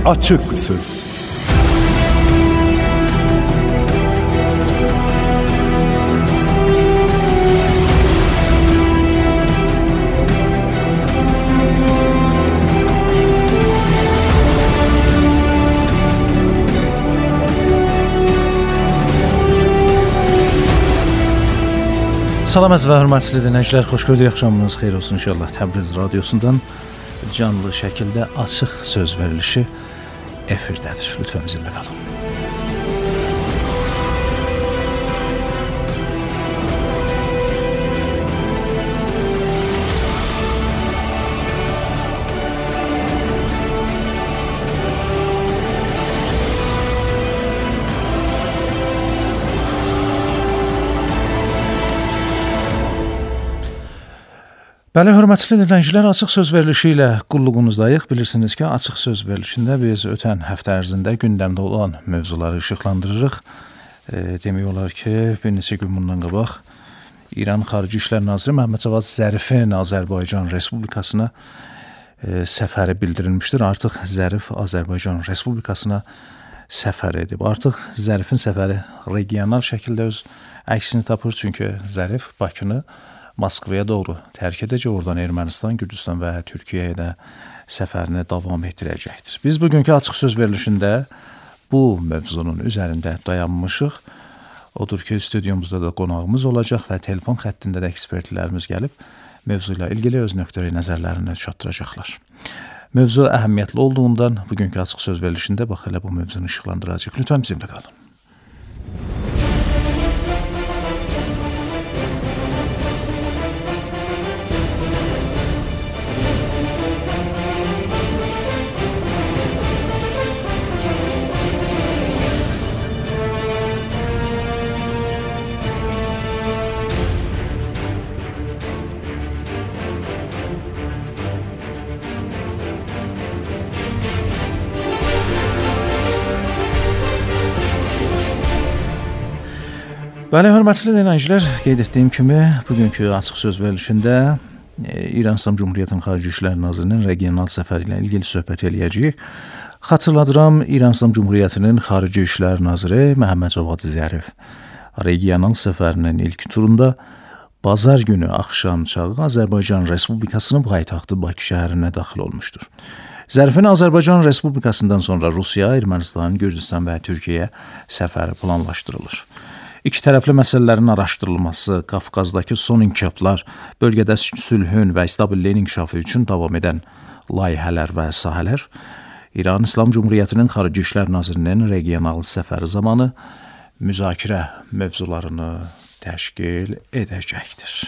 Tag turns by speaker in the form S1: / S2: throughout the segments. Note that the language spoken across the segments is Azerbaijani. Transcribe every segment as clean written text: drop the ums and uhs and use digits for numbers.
S1: Açık Söz.
S2: Salam əziz və hörmətli dinləyicilər, xoş gördük, axşamınız xeyir olsun inşallah. Təbriz radiosundan canlı şəkildə açıq söz verilişi efirdədir. Lütfən bizimlə qalın. Bəli, hörmətli dinləyicilər, açıq söz verilişi ilə qulluğunuzdayıq. Bilirsiniz ki, açıq söz verilişində biz ötən həftə ərzində gündəmdə olan mövzuları işıqlandırırıq. Demək olar ki, bir neçə gün bundan qabaq İran Xarici İşlər Naziri Məhəmməd Cavad Zərifin Azərbaycan Respublikasına səfəri bildirilmişdir. Artıq Zərif Azərbaycan Respublikasına səfər edib. Artıq Zərifin səfəri regional şəkildə öz əksini tapır, çünki Zərif Bakını Moskvaya doğru tərk edəcək, oradan Ermənistan, Gürcüstan və Türkiyəyə də səfərini davam etdirəcəkdir. Biz bugünkü açıq söz verilişində bu mövzunun üzərində dayanmışıq. Odur ki, stüdyomuzda da qonağımız olacaq və telefon xəttində də ekspertlərimiz gəlib mövzu ilə ilgili öz nöqteyi nəzərlərini çatdıracaqlar. Mövzu əhəmiyyətli olduğundan bugünkü açıq söz verilişində bax elə bu mövzunu işıqlandıracaq. Lütfən bizimlə qalın. Bəli, hörmətli dinləyicilər, qeyd etdiyim kimi bugünkü açıq söz verilişində İran İslam Cumhuriyyətinin Xarici İşlər Nazirinin regional səfəri ilə ilgili söhbət eləyəcəyik. Xatırladıram, İran İslam Cumhuriyyətinin Xarici İşlər Naziri Məhəmməd Cavad Zərif regional səfərinin ilk turunda bazar günü axşam çağı Azərbaycan Respublikasının paytaxtı Bakı şəhərinə daxil olmuşdur. Zərifin Azərbaycan Respublikasından sonra Rusiya, Ermənistan, Gürcüstan və Türkiyəyə səfəri planlaşdırılır. İki tərəfli məsələlərin araşdırılması, Qafqazdakı son inkişaflar, bölgədə sülhün və stabilliyin inkişafı üçün davam edən layihələr və sahələr İran İslam Cumhuriyyətinin Xarici İşlər Nazirinin regional səfəri zamanı müzakirə mövzularını təşkil edəcəkdir.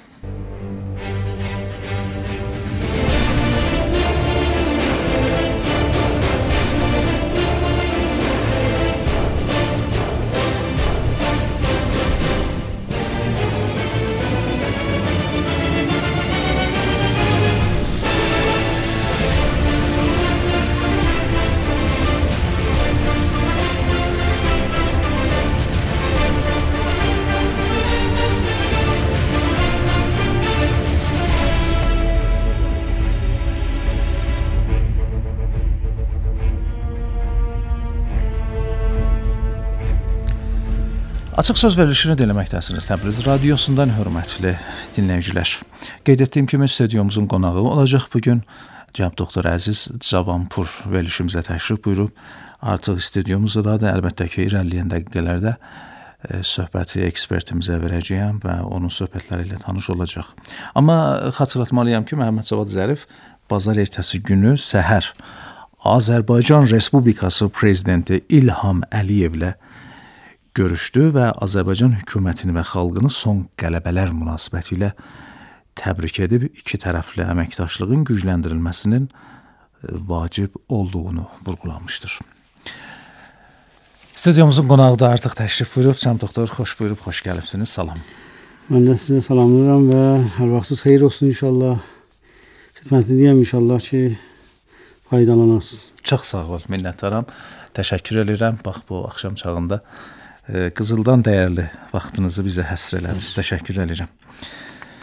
S2: Açıq söz verilişini dinləməkdəsiniz Təbriz radiosundan hörmətli dinləyicilər. Qeyd etdiyim kimi stüdyomuzun qonağı olacaq bugün cənab doktor Əziz Cavanpur verilişimizə təşrif buyurub. Artıq stüdyomuzda da əlbəttə ki, irəliləyən dəqiqələrdə söhbəti ekspertimizə verəcəyəm və onun söhbətləri ilə tanış olacaq. Amma xatırlatmalıyam ki, Məhəmməd Cavad Zərif bazar ertəsi günü səhər Azərbaycan Respublikası prezidenti İlham Əliyevlə görüşdü və Azərbaycan hökumətini və xalqını son qələbələr münasibətilə təbrik edib iki tərəfli əməkdaşlığın gücləndirilməsinin vacib olduğunu vurğulamışdır. Stüdyomuzun qonağı da artıq təşrif buyurub. Cənab doktor, xoş buyurub, xoş gəlibsiniz. Salam.
S3: Mən də sizə salamlayıram və hər vaxtınız xeyir olsun inşallah. Xidmətindəyəm inşallah ki, faydalanasınız.
S2: Çox sağ ol, minnətdaram. Təşəkkür edirəm. Bax, bu axşam çağında Qızıldan dəyərli vaxtınızı bizə həsr elədiniz. Təşəkkür edirəm.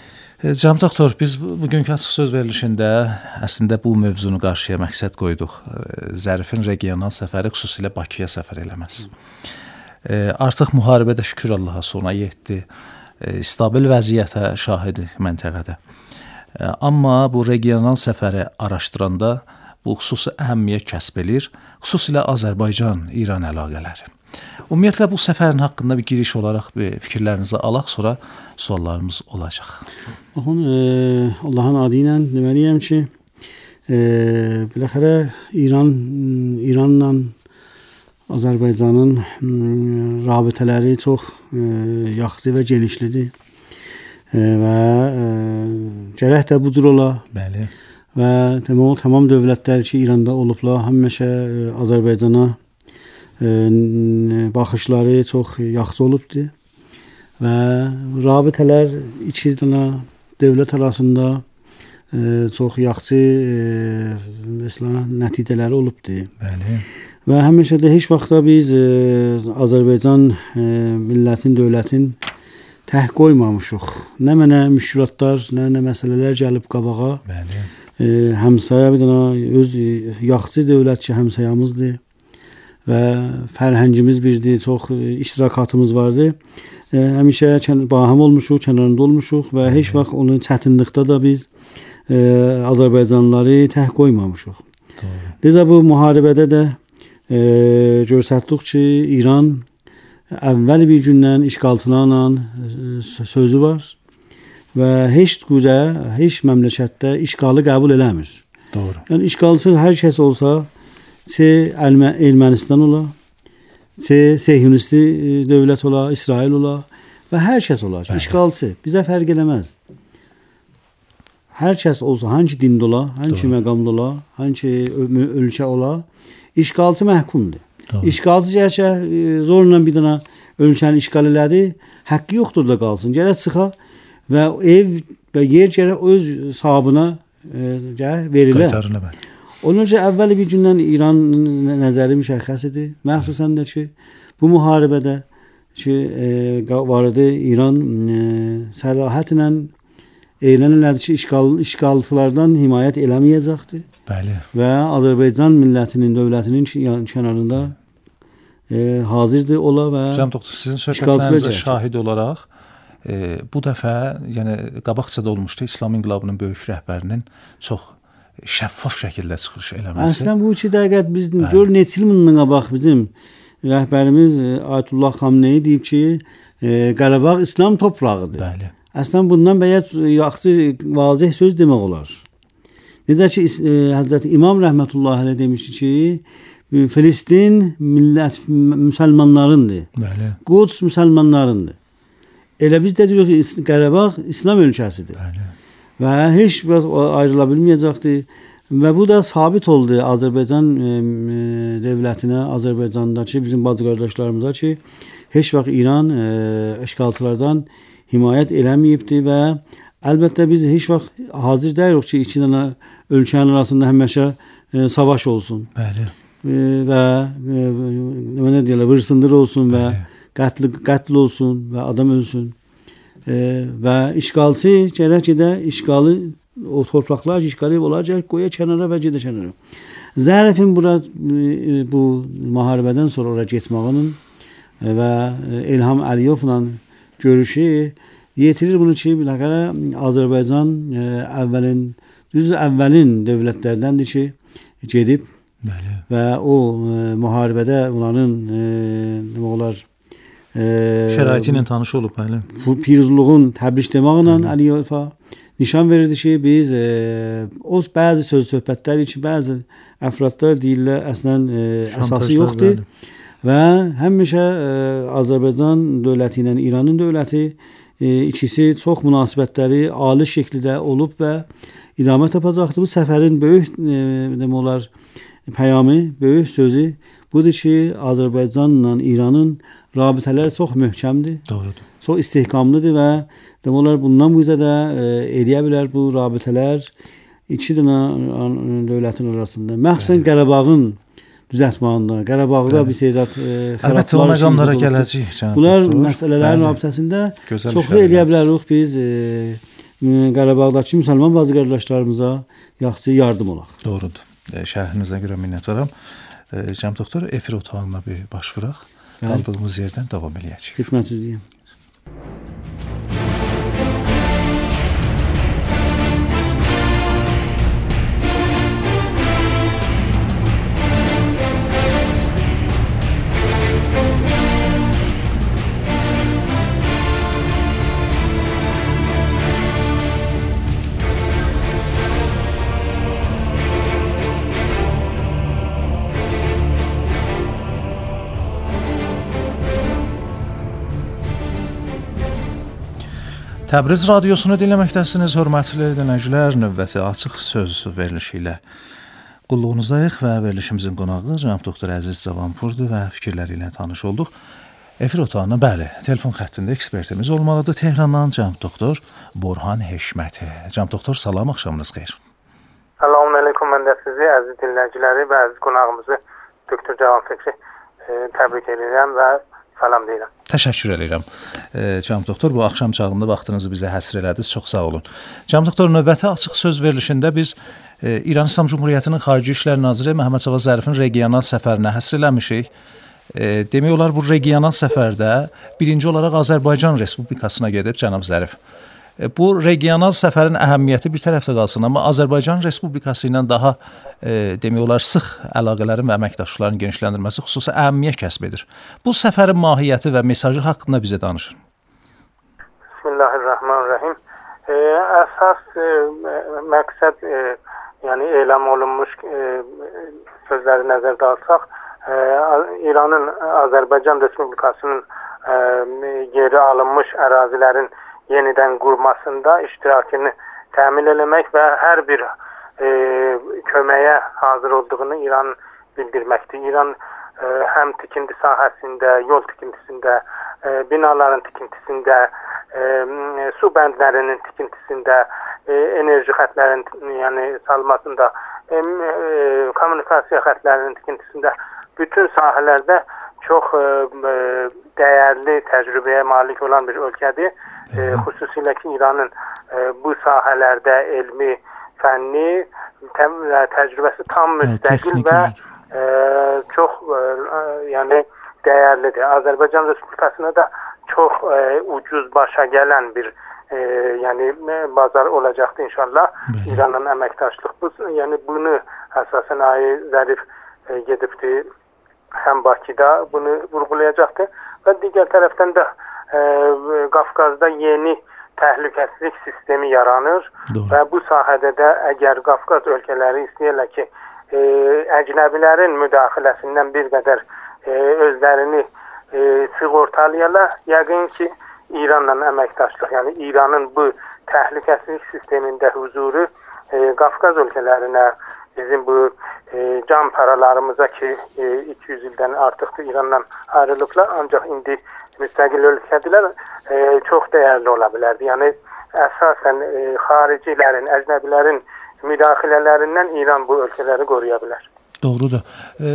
S2: Cənab doktor, biz bugünkü açıq söz verilişində əslində bu mövzunu qarşıya məqsəd qoyduq. Zərifin regional səfəri xüsusilə Bakıya səfər eləməsi. Artıq müharibədə şükür Allaha sona yetdi. Stabil vəziyyətə şahidi məntəqədə. Amma bu regional səfəri araşdıranda bu xüsusi əhəmiyyət kəsb edir, xüsusilə Azərbaycan-İran əlaqələri. Ümumiyyətlə bu səfərin haqqında bir giriş olaraq bir fikirlərinizi alaq, sonra suallarımız olacaq.
S3: Baxın, Allahın adı ilə deməliyəm ki, biləxərə İranla Azərbaycanın rabitələri çox yaxşı və genişlidir və gərək də budur ola.
S2: Bəli.
S3: Və tamam dövlətlər ki, İranda olublar, həmişə Azərbaycana baxışları çox yaxşı olubdur və rabitələr iki dənə dövlət arasında çox yaxşı nəticələri olubdur.
S2: Bəli.
S3: Və həmişə də heç vaxtda biz Azərbaycan millətin, dövlətin tək qoymamışıq. Nə mənə müşkülatlar, nə məsələlər gəlib qabağa.
S2: Bəli.
S3: Həmsaya bir dənə öz yaxşı dövlət ki, həmsayamızdır. Və fərhəngimiz birdir, çox iştirakatımız vardı. Həmişə bahəm olmuşuq, kənarında olmuşuq və heç vaxt onun çətinlikdə də biz Azərbaycanlıları tək qoymamışıq. Necə bu müharibədə də göstərdik ki, İran əvvəl bir gündən işğalçılarla sözü var və heç qüvvə, heç məmləkətdə işğalı qəbul eləmir.
S2: Doğru.
S3: Yəni işğalçı hər kəs olsa, Ermənistan ola, Sehyunisti dövlət ola, İsrail ola və hər kəs ola. İşğalçı bizə fərq eləməz. Hər kəs olsa, hangi dində ola, hangi məqamda ola, hangi ölkə ola, işğalçı məhkumdur. İşğalçı gərçə zorla bir dənə ölkəni işğal elədi, haqqı yoxdur da qalsın. Gərək çıxa və ev və yer gərək öz sahabına verilə.
S2: Qaytarıla bəli.
S3: Onun üçün əvvəl bir gündən İran nəzəri müşəxəs idi. Məxsusən də ki, bu müharibədə ki, var idi İran sərahətlə elan elədi ki, işğalçılardan himayət eləməyəcəkdir.
S2: Bəli.
S3: Və Azərbaycan millətinin, dövlətinin kənarında hazırdır ola və
S2: Cənab doktor, sizin söhbətlərinizə şahid olaraq bu dəfə, yəni qabaqcada olmuşdu İslam İnqilabının böyük rəhbərinin çox şəffaf şəkildə çıxış eləməsi.
S3: Əslən bu 2 dəqiqət biz gör neçə il bundan qabaq bizim rəhbərimiz Ayətullah Xameneyi deyib ki, Qarabağ İslam torpağıdır.
S2: Bəli.
S3: Əslən bundan bəyət yaxşı vazih söz demək olar. Necə ki Həzrəti İmam rəhmətullahi əleyh demişdi ki, Filistin millət müsəlmanlarındır.
S2: Bəli.
S3: Quds müsəlmanlarındır. Elə biz də deyirik ki, Qarabağ İslam ölkəsidir.
S2: Bəli.
S3: Və heç biraz ayrıla bilməyəcəkdir. Və bu da sabit oldu Azərbaycan dövlətinə, Azərbaycandakı bizim bacı qardaşlarımıza ki, heç vaxt İran işğalçılardan himayət eləməyibdir və əlbəttə biz heç vaxt hazır deyirik ki, 2 dənə ölkənin arasında həmişə savaş olsun.
S2: Bəli.
S3: Və nə deyirlər, vırsındır olsun və qətl olsun və adam ölsün. Və işğalçı gərək ki də işğalı, o torpaqlar işğalı olacaq, qoya kənara və gedə kənara. Zərifin bu müharibədən sonra ora getmağının və İlham Əliyevlə görüşü yetirir bunu ki, biləqərə Azərbaycan əvvəlin dövlətlərdəndir ki, gedib.
S2: Bəli.
S3: Və o müharibədə onların nə olar
S2: şəraiti ilə tanış olub, bəli.
S3: Bu piruzluğun təbrik deməklə Əliyeva nişan verirdi ki, biz o bəzi söhbətlər ki, bəzi əfradlar deyirlər, əslən əsası yoxdur. Və həmişə Azərbaycan dövləti ilə İranın dövləti ikisi çox münasibətləri ali şəkildə olub və idamə tapacaqdır. Bu səfərin böyük demək olar pəyamı, böyük sözü budur ki, Azərbaycanla İranın rabitələri çox möhkəmdir.
S2: Doğrudur.
S3: Çox istehkamlıdır və demək olar bundan bu yüzdə də eləyə bilər bu rabitələr 2 dənə dövlətin arasında. Məxsusən Qarabağın düzəltməyində, Qarabağda bir seyrat xərablar.
S2: Əlbəttə o məqamlara gələcəyik.
S3: Bunlar məsələlərin rabitəsində çoxlu eləyə bilərik biz Qarabağdakı müsəlman bacı qardaşlarımıza yaxşı yardım olaq.
S2: Doğrudur. Şərhinizə görə minnətdaram. Cənab doktor, efir otağına bir baş vuraq. Qaldığımız yerdən davam eləyəcəyik.
S3: Xidmətinizliyəm.
S2: Təbriz radiosunu dinləməkdəsiniz, hörmətli dinləyicilər. Növbəti açıq söz verilişi ilə qulluğunuzdayıq və verilişimizin qonağı cənab doktor Əziz Cavanpurdur və fikirləri ilə tanış olduq. Efir otağına, bəli, telefon xəttində ekspertimiz olmalıdır. Tehrandan cənab doktor Borhan Heşməti. Cənab doktor, salam, axşamınız xeyir.
S1: Selamun aleyküm, mən də sizi, əziz dinləyiciləri və əziz qonağımızı doktor Cavanpurdu təbrik edirəm və salam deyirəm.
S2: Təşəkkür edirəm. Cənab doktor, bu axşam çağında vaxtınızı bizə həsr elədiniz. Çox sağ olun. Cənab doktor, növbəti açıq söz verilişində biz İran İslam Cümhuriyyətinin Xarici İşlər Naziri Məhəmməd Cavad Zərifin regional səfərinə həsr eləmişik. Demək olar bu regional səfərdə birinci olaraq Azərbaycan Respublikasına gedib cənab Zərif. Bu regional səfərin əhəmiyyəti bir tərəfdə qalsın, amma Azərbaycan Respublikası ilə daha demək olar sıx əlaqələrin və əməkdaşlıqların genişləndirilməsi xüsusi əhəmiyyət kəsb edir. Bu səfərin mahiyyəti və mesajı haqqında bizə danışın.
S1: Bismillahirrahmanirrahim. Əsas məqsəd, yəni elam olunmuş sözləri nəzərdə alsaq, İranın Azərbaycan Respublikasının geri alınmış ərazilərin yenidən qurmasında iştirakını təmin eləmək və hər bir köməyə hazır olduğunu İran bildirməkdir. İran həm tikinti sahəsində, yol tikintisində, binaların tikintisində, su bəndlərinin tikintisində, enerji xətlərinin yəni salmasında, kommunikasiya xətlərinin tikintisində, bütün sahələrdə çox dəyərli təcrübəyə malik olan bir ölkədir. Xüsusilə ki, İranın bu sahələrdə elmi, fənni təcrübəsi tam müstəqil və çox yəni dəyərlidir. Azərbaycan Respublikasına da çox ucuz başa gələn bir yəni bazar olacaqdır inşallah. İranla əməkdaşlıq bu, yəni bunu əsasən Ay Zərif gedibdi həm Bakıda bunu vurğulayacaqdır və digər tərəfdən də Qafqazda yeni təhlükəsizlik sistemi yaranır. Doğru. Və bu sahədə də əgər Qafqaz ölkələri istəyirlər ki, əcnəbilərin müdaxiləsindən bir qədər özlərini sığortalayarlar, yəqin ki, İranla əməkdaşlıq, yəni İranın bu təhlükəsizlik sistemində huzuru Qafqaz ölkələrinə, bizim bu can paralarımıza ki 200 ildən artıqdır İrandan ayrılıblar, ancaq indi müstəqil ölkədirlər, çox dəyərli ola bilərdi. Yəni əsasən xaricilərin, əcnəbilərin müdaxilələrindən İran bu ölkələri qoruya bilər.
S2: Doğrudur.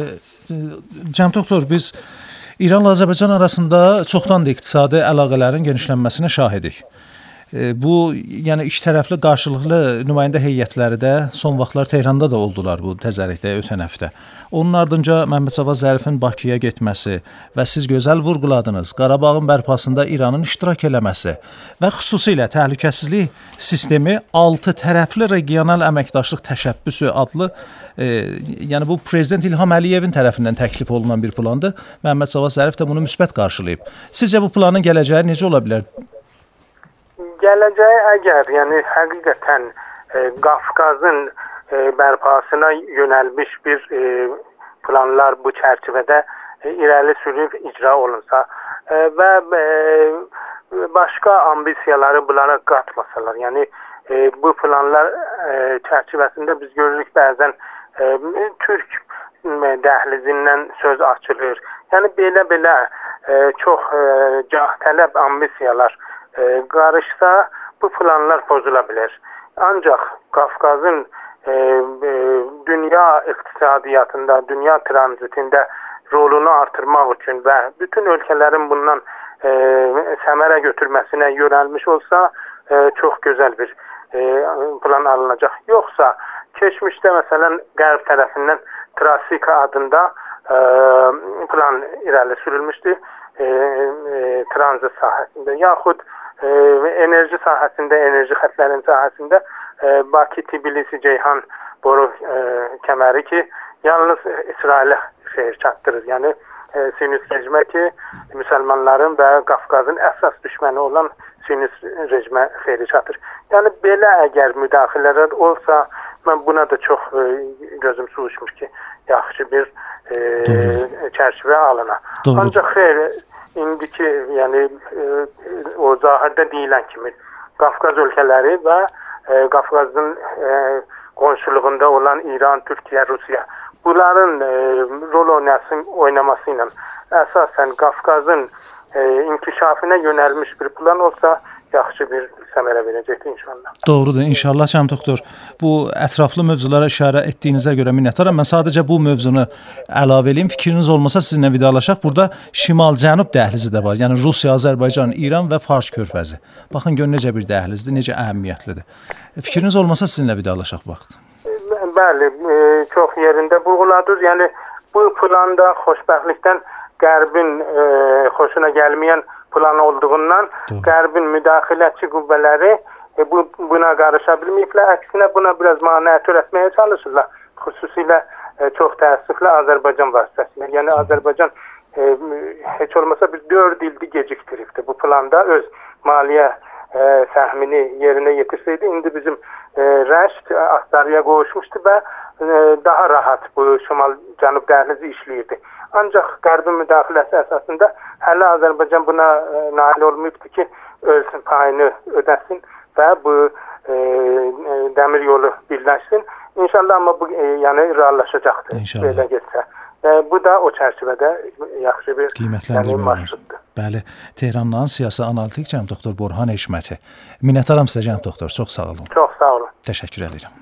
S2: Cənab doktor, biz İranla Azərbaycan arasında çoxdandır iqtisadi əlaqələrin genişlənməsinə şahidik. Bu, yəni iki tərəfli qarşılıqlı nümayəndə heyətləri də son vaxtlar Tehranda da oldular bu təzəlikdə ötən həftə. Onun ardınca Məhəmməd Cavad Zərifin Bakıya getməsi və siz gözəl vurğuladınız, Qarabağın bərpasında İranın iştirak eləməsi və xüsusilə təhlükəsizlik sistemi 6 tərəfli regional əməkdaşlıq təşəbbüsü adlı, yəni bu Prezident İlham Əliyevin tərəfindən təklif olunan bir plandır. Məhəmməd Cavad Zərif də bunu müsbət qarşılayıb. Sizcə bu planın gələcəyi necə ola bilər?
S1: Gələcəyi əgər, yəni həqiqətən Qafqazın bərpasına yönəlmiş bir planlar bu çərçivədə irəli sürüb icra olunsa və başqa ambisiyaları bunlara qatmasalar, yəni bu planlar çərçivəsində biz görürük bəzən Türk dəhlizindən söz açılır. Yəni belə çox cahtələb ambisiyalar qarışsa bu planlar pozula bilər. Ancaq Qafqazın dünya iqtisadiyyatında, dünya tranzitində rolunu artırmaq üçün və bütün ölkələrin bundan səmərə götürməsinə yönəlmiş olsa, çox gözəl bir plan alınacaq. Yoxsa keçmişdə məsələn qərb tərəfindən Trasika adında plan irəli sürülmüşdü. Tranzit sahəsində yaxud enerji sahəsində, enerji xətlərinin sahəsində Bakı-Tbilisi-Ceyhan boru kəməri ki, yalnız İsrailə xeyir çatdırır. Yəni Siyonist rejimə ki, müsəlmanların və Qafqazın əsas düşməni olan Siyonist rejimə xeyri çatır. Yəni belə əgər müdaxilələr olsa, mən buna da çox gözüm suvuşmuş ki, yaxşı bir çərçivə alına. Ancaq xeyr, indiki yəni o zahirdə deyilən kimi Qafqaz ölkələri və Qafqazın qonşuluğunda olan İran, Türkiyə, Rusiya bunların rol oynaması ilə əsasən Qafqazın inkişafına yönəlmiş bir plan olsa yaxşı bir səmərə verəcəkdir inşallah.
S2: Doğrudur, inşallah Cənab doktor. Bu ətraflı mövzulara işarə etdiyinizə görə minnətdaram. Mən sadəcə bu mövzunu əlavə edeyim. Fikriniz olmasa sizinlə vidalaşaq. Burada şimal-cənub dəhlizi də var. Yəni Rusiya, Azərbaycan, İran və Fars körfəzi. Baxın gör necə bir dəhlizdir, necə əhəmiyyətlidir. Fikriniz olmasa sizinlə vidalaşaq vaxt.
S1: Bəli, çox yerində vurğuladınız. Yəni bu planda xoşbəxtlikdən Qərbin xoşuna gəlməyən plan olduğundan Qərbin müdaxiləçi qüvvələri buna qarışa bilməyiblər. Əksinə buna biraz maneə törətməyə çalışırlar. Xüsusilə çox təəssüflə Azərbaycan vasitəsilə. Yəni Azərbaycan heç olmasa bir 4 ildir gecikdiribdi. Bu planda öz maliyyə səhmini yerinə yetirsəydi, indi bizim Rəşd Astarıya qovuşmuşdu və daha rahat bu şimal-cənub dəhlizi işləyirdi. Ancaq Qərbin müdaxiləsi əsasında hələ Azərbaycan buna nail olmayıbdır ki, öz payını ödəsin və bu dəmir yolu birləşsin. İnşallah amma bu yəni reallaşacaqdır. Belə getsə. Bu da o çərçivədə yaxşı bir marşrutdur.
S2: Bəli, Tehrandan siyasi analitik cənab doktor Borhan Heşməti. Minnətdaram sizə cənab doktor. Çox sağ olun.
S1: Çox sağ olun.
S2: Təşəkkür edirəm.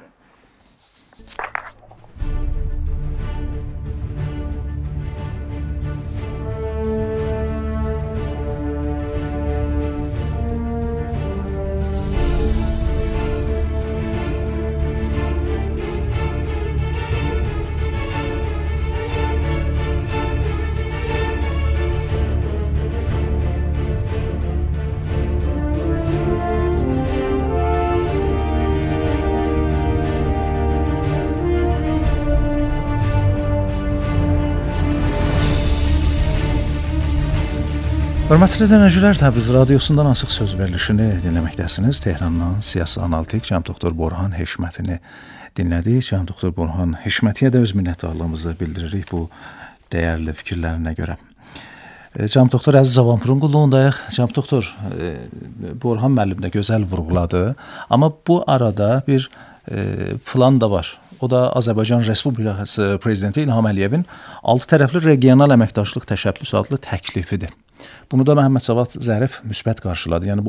S2: Hörmətli dinləyicilər, Təbriz radiosundan Açıq Söz verilişini dinləməkdəsiniz. Tehrandan siyasi analitik cənab doktor Borhan Heşmətini dinlədik. Cənab doktor Borhan Heşmətiyə də öz minnətdarlığımızı bildiririk bu dəyərli fikirlərinə görə. Cənab doktor Əziz Zavanpurun qulluğundayıq. Cənab doktor Borhan müəllim də gözəl vurğuladı. Amma bu arada bir plan da var. O da Azərbaycan Respublikası Prezidenti İlham Əliyevin 6 tərəfli regional əməkdaşlıq təşəbbüsü adlı təklifidir. Bunu da Məhəmməd Cavad Zərif müsbət qarşıladı. Yəni bu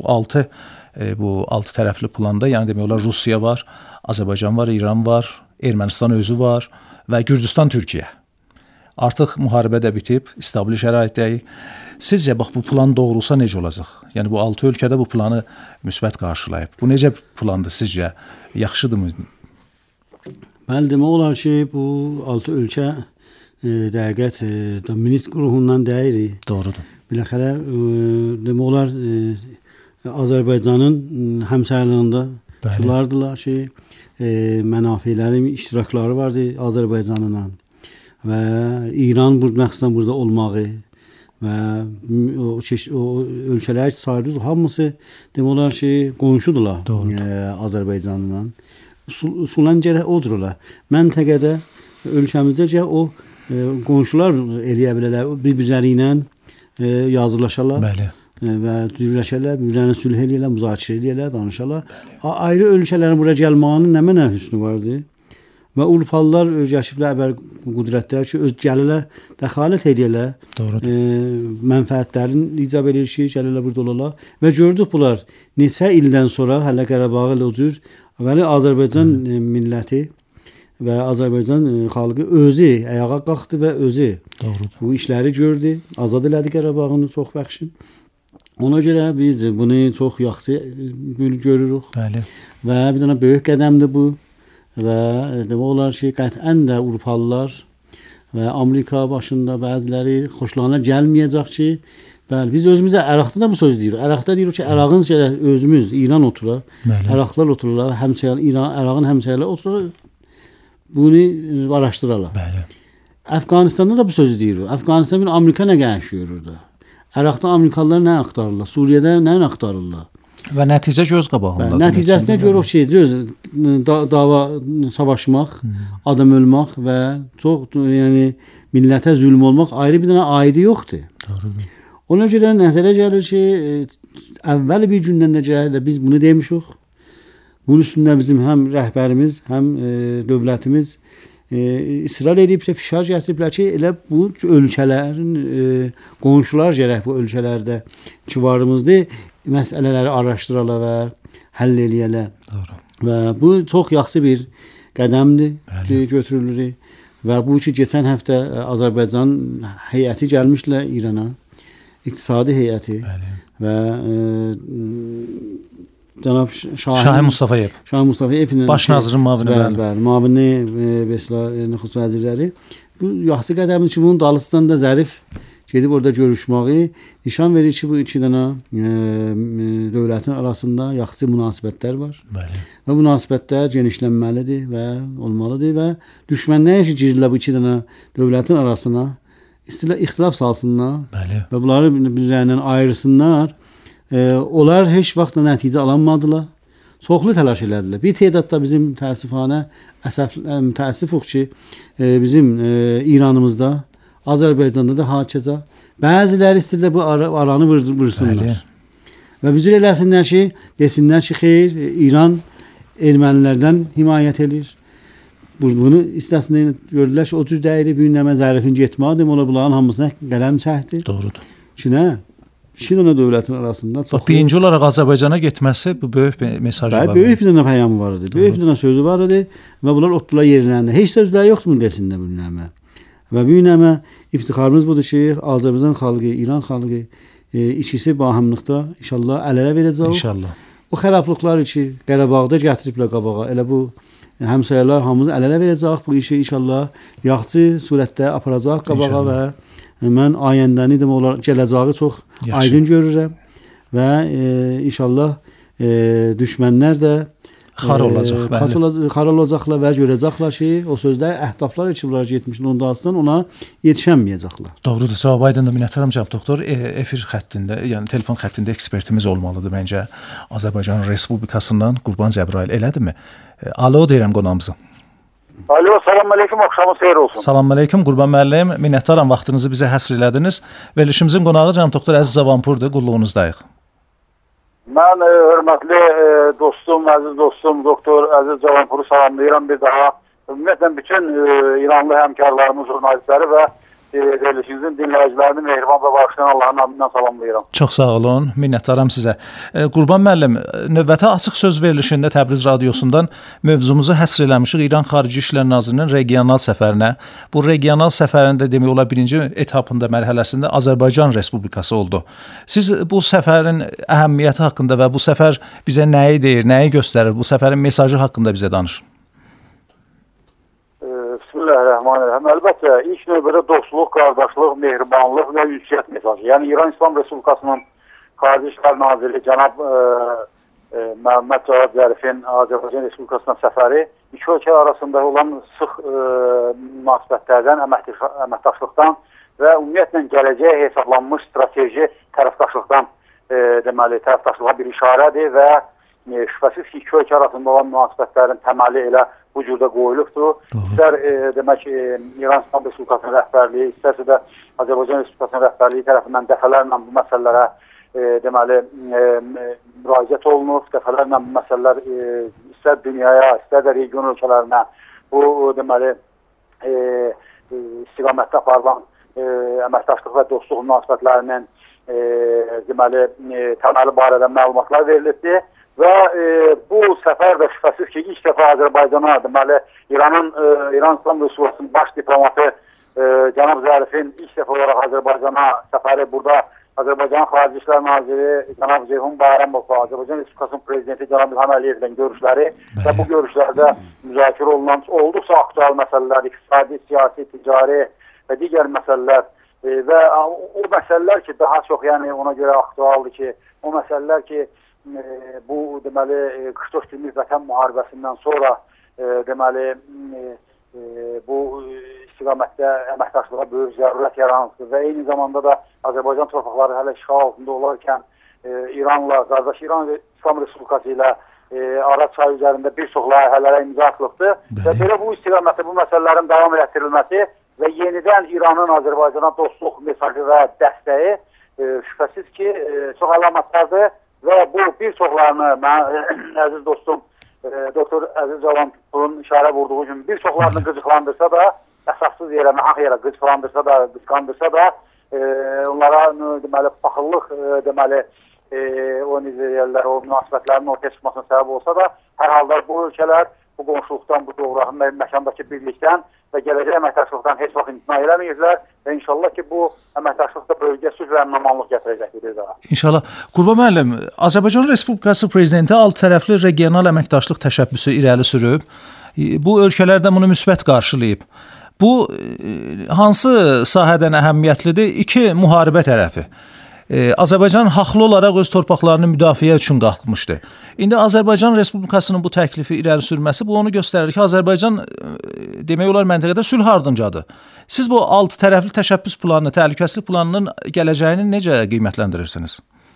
S2: 6 tərəfli planda, yəni demək olar Rusiya var, Azərbaycan var, İran var, Ermənistan özü var və Gürcüstan, Türkiyə. Artıq müharibə də bitib, stabil şəraitdəyik. Sizcə bax bu plan doğrulsa necə olacaq? Yəni bu 6 ölkədə bu planı müsbət qarşılayıb. Bu necə plandır sizcə? Yaxşıdırmı?
S3: Bəli, demək olar ki, bu 6 ölkə dəqiqət Minsk qrupundan deyirik.
S2: Doğrudur.
S3: Biləxərə demək olar Azərbaycanın həmsərliyində şulardılar ki, mənafilərin iştirakları vardı Azərbaycanla və İran məxsusən burada olmağı və o ölkələr sayılır, hamısı demək olar ki, qonşudular Azərbaycanla. Usulən gərək odurlar. Məntəqədə ölkəmizdə o qonşular eləyə bilərlər, bir-birləri ilə yazılaşarlar.
S2: Bəli.
S3: Və düzləşərlər, bir-birinə sülh eləyirlər, müzakirə eləyirlər, danışarlar. Ayrı ölkələrin bura gəlməyinin nə mənə hüsnü vardı? Və Avropalılar öyrəşiblər əvvəl qüdrətlər ki, öz gəlirlər, dəxalət eləyirlər.
S2: Doğrudur.
S3: Mənfəətlərin icab edir ki, gəlirlər burada olarlar. Və gördük bunlar neçə ildən sonra hələ Qarabağı ilə o cür əvvəli Azərbaycan milləti və Azərbaycan xalqı özü ayağa qalxdı və özü bu işləri gördü, azad elədi Qarabağını çox bəxşin. Ona görə biz bunu çox yaxşı görürük.
S2: Bəli.
S3: Və bir dənə böyük qədəmdir bu. Və demək olar ki, qətən də Avropalılar və Amerika başında bəziləri xoşlarına gəlməyəcək ki, bəli, biz özümüzə Əraqda da bu söz deyirik. Əraqda deyirik ki, Ərağın özümüz İran oturur. Əraqlar otururlar, həmçinin Ərağın həmçələri oturur. Bunu araşdırırlar.
S2: Bəli.
S3: Əfqanistanda da bu sözü deyirik. Əfqanistan bir Amerika nə yaşayır orada? Əraqda Amerikalılar nə axtarırlar? Suriyədə nə axtarırlar?
S2: Və nəticə göz qabağındadır.
S3: Nəticəsində görürük ki, dava savaşmaq, adam ölmək və çox yəni millətə zülm olmaq ayrı bir dənə aidi yoxdur.
S2: Doğrudur.
S3: Ona görə nəzərə gəlir ki, əvvəl bir gündən də gəlir biz bunu demişik. Bunun üstündə bizim həm rəhbərimiz, həm dövlətimiz israr edib ki, fişar gətiriblər ki, elə bu ölkələrin qonşular gərək bu ölkələrdə ki varımızdır, məsələləri araşdırırlar və həll eləyirlər.
S2: Doğru.
S3: Və bu çox yaxşı bir qədəmdir ki, götürülür. Və bu ki, keçən həftə Azərbaycan heyəti gəlmişlər İrana, iqtisadi heyəti. Bəli. Və cənab Şahin Mustafayevin
S2: baş nazirin müavini.
S3: Bəli, müavini Nüfuz vəzirləri. Bu yaxşı qədəmdir ki, bunun dalısından da Zərif gedib orada görüşməyi nişan verir ki, bu iki dənə dövlətin arasında yaxşı münasibətlər var. Bəli. Və münasibətlər genişlənməlidir və olmalıdır və düşmənlər ki, girirlər bu iki dənə dövlətin arasına ixtilaf salsınlar. Bəli. Və bunları bir-birindən ayırsınlar. Onlar heç vaxt nəticə alamadılar. Çoxlu təlaş elədilər. Bir tədadda bizim təəssüfanə təəssüfüq ki, bizim İranımızda, Azərbaycanda da hakeza. Bəziləri istəyirlər bu aranı vursunlar. Və bizə eləsinlər ki, desinlər ki, xeyr, İran ermənilərdən himayət edir. Bunu istəsinlər gördülər ki, o cür dəyiri büyünləmə Zərifin getmədir. Ola bunların hamısına qələm çəkdi.
S2: Doğrudur.
S3: Ki, nə? İki dənə dövlətin arasında çox...
S2: Birinci olaraq Azərbaycana getməsi bu böyük bir mesaj var.
S3: Böyük bir dənə pəyam var idi. Böyük bir dənə sözü var idi və bunlar otdular yerlərində. Heç sözlər yoxdur mu desində bu günləmə. Və bu günləmə iftixarımız budur ki, Azərbaycan xalqı, İran xalqı ikisi bahimlikdə inşallah əl-ələ verəcək.
S2: İnşallah.
S3: O xərablıqlar ki, Qarabağda gətiriblər qabağa. Elə bu həmsayarlar hamımız əl-ələ verəcək. Bu işi inşallah yaxşı surətdə aparacaq qabağa və mən ayəndəni demək olar gələcəyi çox aydın görürəm və inşallah düşmənlər də xar olacaqlar və görəcəklər ki, o sözlər əhdaflar üçün müraciət etmişlər, ondan sonra ona yetişəməyəcəklər.
S2: Doğrudur, cavab aydındır. Minnətdaram cənab doktor. Efir xəttində, yəni telefon xəttində ekspertimiz olmalıdır məncə. Azərbaycan Respublikasından Qurban Cəbrayıl, elədirmi? Alo deyirəm qonağımıza.
S4: Alo, salam aleyküm, axşamınız xeyir olsun.
S2: Salam aleyküm, Qurban müəllim. Minnətdaram, vaxtınızı bizə həsr elədiniz. Verilişimizin qonağı cənab doktor Əziz Zavanpurdur, qulluğunuzdayıq.
S4: Mən hörmətli dostum, əziz dostum, doktor Əziz Zavanpuru salamlayıram bir daha. Ümumiyyətlə, bütün İranlı həmkarlarımız, jurnalistləri və verilişimizin dinləyicilərini mehriban və bağışlayan Allahın adından salamlayıram.
S2: Çox sağ olun, minnətdaram sizə. Qurban müəllim, növbəti açıq söz verilişində Təbriz radiosundan mövzumuzu həsr eləmişik İran Xarici İşlər Nazirinin regional səfərinə. Bu regional səfərində demək olar birinci etapında, mərhələsində Azərbaycan Respublikası oldu. Siz bu səfərin əhəmiyyəti haqqında və bu səfər bizə nəyi deyir, nəyi göstərir, bu səfərin mesajı haqqında bizə danışın.
S4: Bismillahirrahmanirrahim. Əlbəttə, ilk növbədə dostluq, qardaşlıq, mehribanlıq və ülsiyyət mesajı. Yəni, İran İslam Respublikasının Xarici İşlər Naziri cənab Məhəmməd Cavad Zərifin Azərbaycan Respublikasına səfəri iki ölkə arasında olan sıx münasibətlərdən, əməkdaşlıqdan və ümumiyyətlə gələcəyə hesablanmış strateji tərəfdaşlıqdan deməli, tərəfdaşlığa bir işarədir və şübhəsiz ki, iki ölkə arasında olan münasibətlərin təməli elə bu cürdə qoyulubdur. İstər demək İran İslam Respublikasının rəhbərliyi, istərsə də Azərbaycan Respublikasının rəhbərliyi tərəfindən dəfələrlə bu məsələlərə deməli müraciət olunub, dəfələrlə bu məsələlər istər dünyaya, istər də region ölkələrinə bu deməli istiqamətdə aparılan əməkdaşlıq və dostluq münasibətlərinin deməli təməli barədə məlumatlar verilibdir. Və bu səfər də şübhəsiz ki, ilk dəfə Azərbaycana, deməli, İran İslam Respublikasının baş diplomatı cənab Zərifin ilk dəfə olaraq Azərbaycana səfəri burada Azərbaycan Xarici İşlər Naziri cənab Ceyhun Bayramov və Azərbaycan Respublikasının prezidenti cənab İlham Əliyevlə görüşləri və bu görüşlərdə müzakirə olunan olduqca aktual məsələlər, iqtisadi, siyasi, ticari və digər məsələlər və o məsələlər ki, daha çox yəni ona görə aktualdır ki, o məsələlər ki, bu deməli 44 günlük vətən müharibəsindən sonra deməli bu istiqamətdə əməkdaşlığa böyük zərurət yaranmışdır və eyni zamanda da Azərbaycan torpaqları hələ işğal altında olarkən İranla, qardaş İran İslam Respublikası ilə Araz çayı üzərində bir çox layihələrə imza atılıbdır və belə bu istiqamətdə bu məsələlərin davam etdirilməsi və yenidən İranın Azərbaycana dostluq mesajı və dəstəyi şübhəsiz ki, çox əlamətlərdir və bu bir çoxlarını mən əziz dostum Doktor Əziz Cavanpurun işarə vurduğu kimi bir çoxlarını qıcıqlandırsa da, əsassız yerə, nahaq yerə qıcıqlandırsa da, qısqandırsa da, onlara deməli paxıllıq deməli o niziriyələr, o münasibətlərin ortaya çıxmasına səbəb olsa da, hər halda bu ölkələr bu qonşuluqdan, bu coğrafi məkandakı birlikdən və gələcək əməkdaşlıqdan heç vaxt imtina eləməyirlər və inşallah ki, bu əməkdaşlıqda bölgə sülh və əmin-amanlıq gətirəcəkdir daha.
S2: İnşallah. Qurban müəllim, Azərbaycan Respublikası prezidenti alt tərəfli regional əməkdaşlıq təşəbbüsü irəli sürüb. Bu ölkələr də bunu müsbət qarşılayıb. Bu hansı sahədən əhəmiyyətlidir? İki, müharibə tərəfi. Azərbaycan haqlı olaraq öz torpaqlarını müdafiə üçün qalxmışdı. İndi Azərbaycan Respublikasının bu təklifi irəli sürməsi bu onu göstərir ki, Azərbaycan demək olar məntəqədə sülh ardıncadır. Siz bu alt tərəfli təşəbbüs planını, təhlükəsizlik planının gələcəyini necə qiymətləndirirsiniz?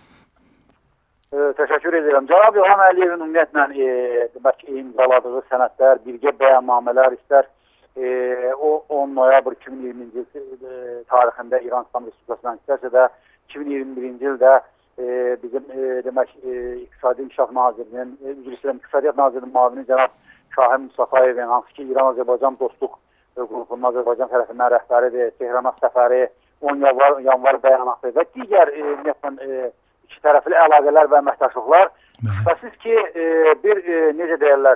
S4: Təşəkkür edirəm. Cənab İlham Əliyevin ümumiyyətlə demək ki, imzaladığı sənədlər, birgə bəyannamələr istər o 10 noyabr 2020-ci il tarixində İran İslam Respublikasından istərsə də 2021-ci ildə bizim demək İqtisadi İnkişaf Nazirinin, İqtisadiyyat Nazirinin müavini cənab Şahin Mustafayevin, hansı ki İran-Azərbaycan dostluq qrupunun Azərbaycan tərəfindən rəhbəridir, Tehrana səfəri 10 yanvar bəyanatı və digər iki tərəfli əlaqələr və əməkdaşlıqlar şübhəsiz ki, bir necə deyirlər,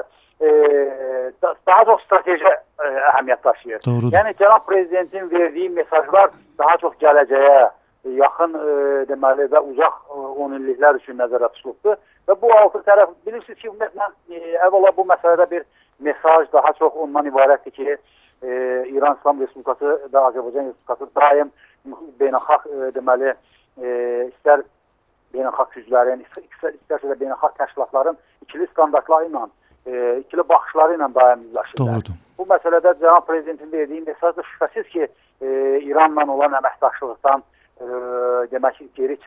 S4: daha çox strateji əhəmiyyət daşıyır.
S2: Doğrudur.
S4: Yəni, cənab prezidentin verdiyi mesajlar daha çox gələcəyə yaxın deməli və uzaq 10 illiklər üçün nəzərdə tutulubdur və bu altı tərəf bilirsiniz ki, əvvəla bu məsələdə bir mesaj daha çox ondan ibarətdir ki, İran İslam Respublikası və Azərbaycan Respublikası daim beynəlxalq deməli istər beynəlxalq güclərin, istərsə də beynəlxalq təşkilatların ikili standartları ilə, ikili baxışları ilə daim yüzləşirlər. Bu məsələdə cənab prezidentin verdiyi mesaj da şübhəsiz ki, İranla olan əməkdaşlıqdan demək ki, geri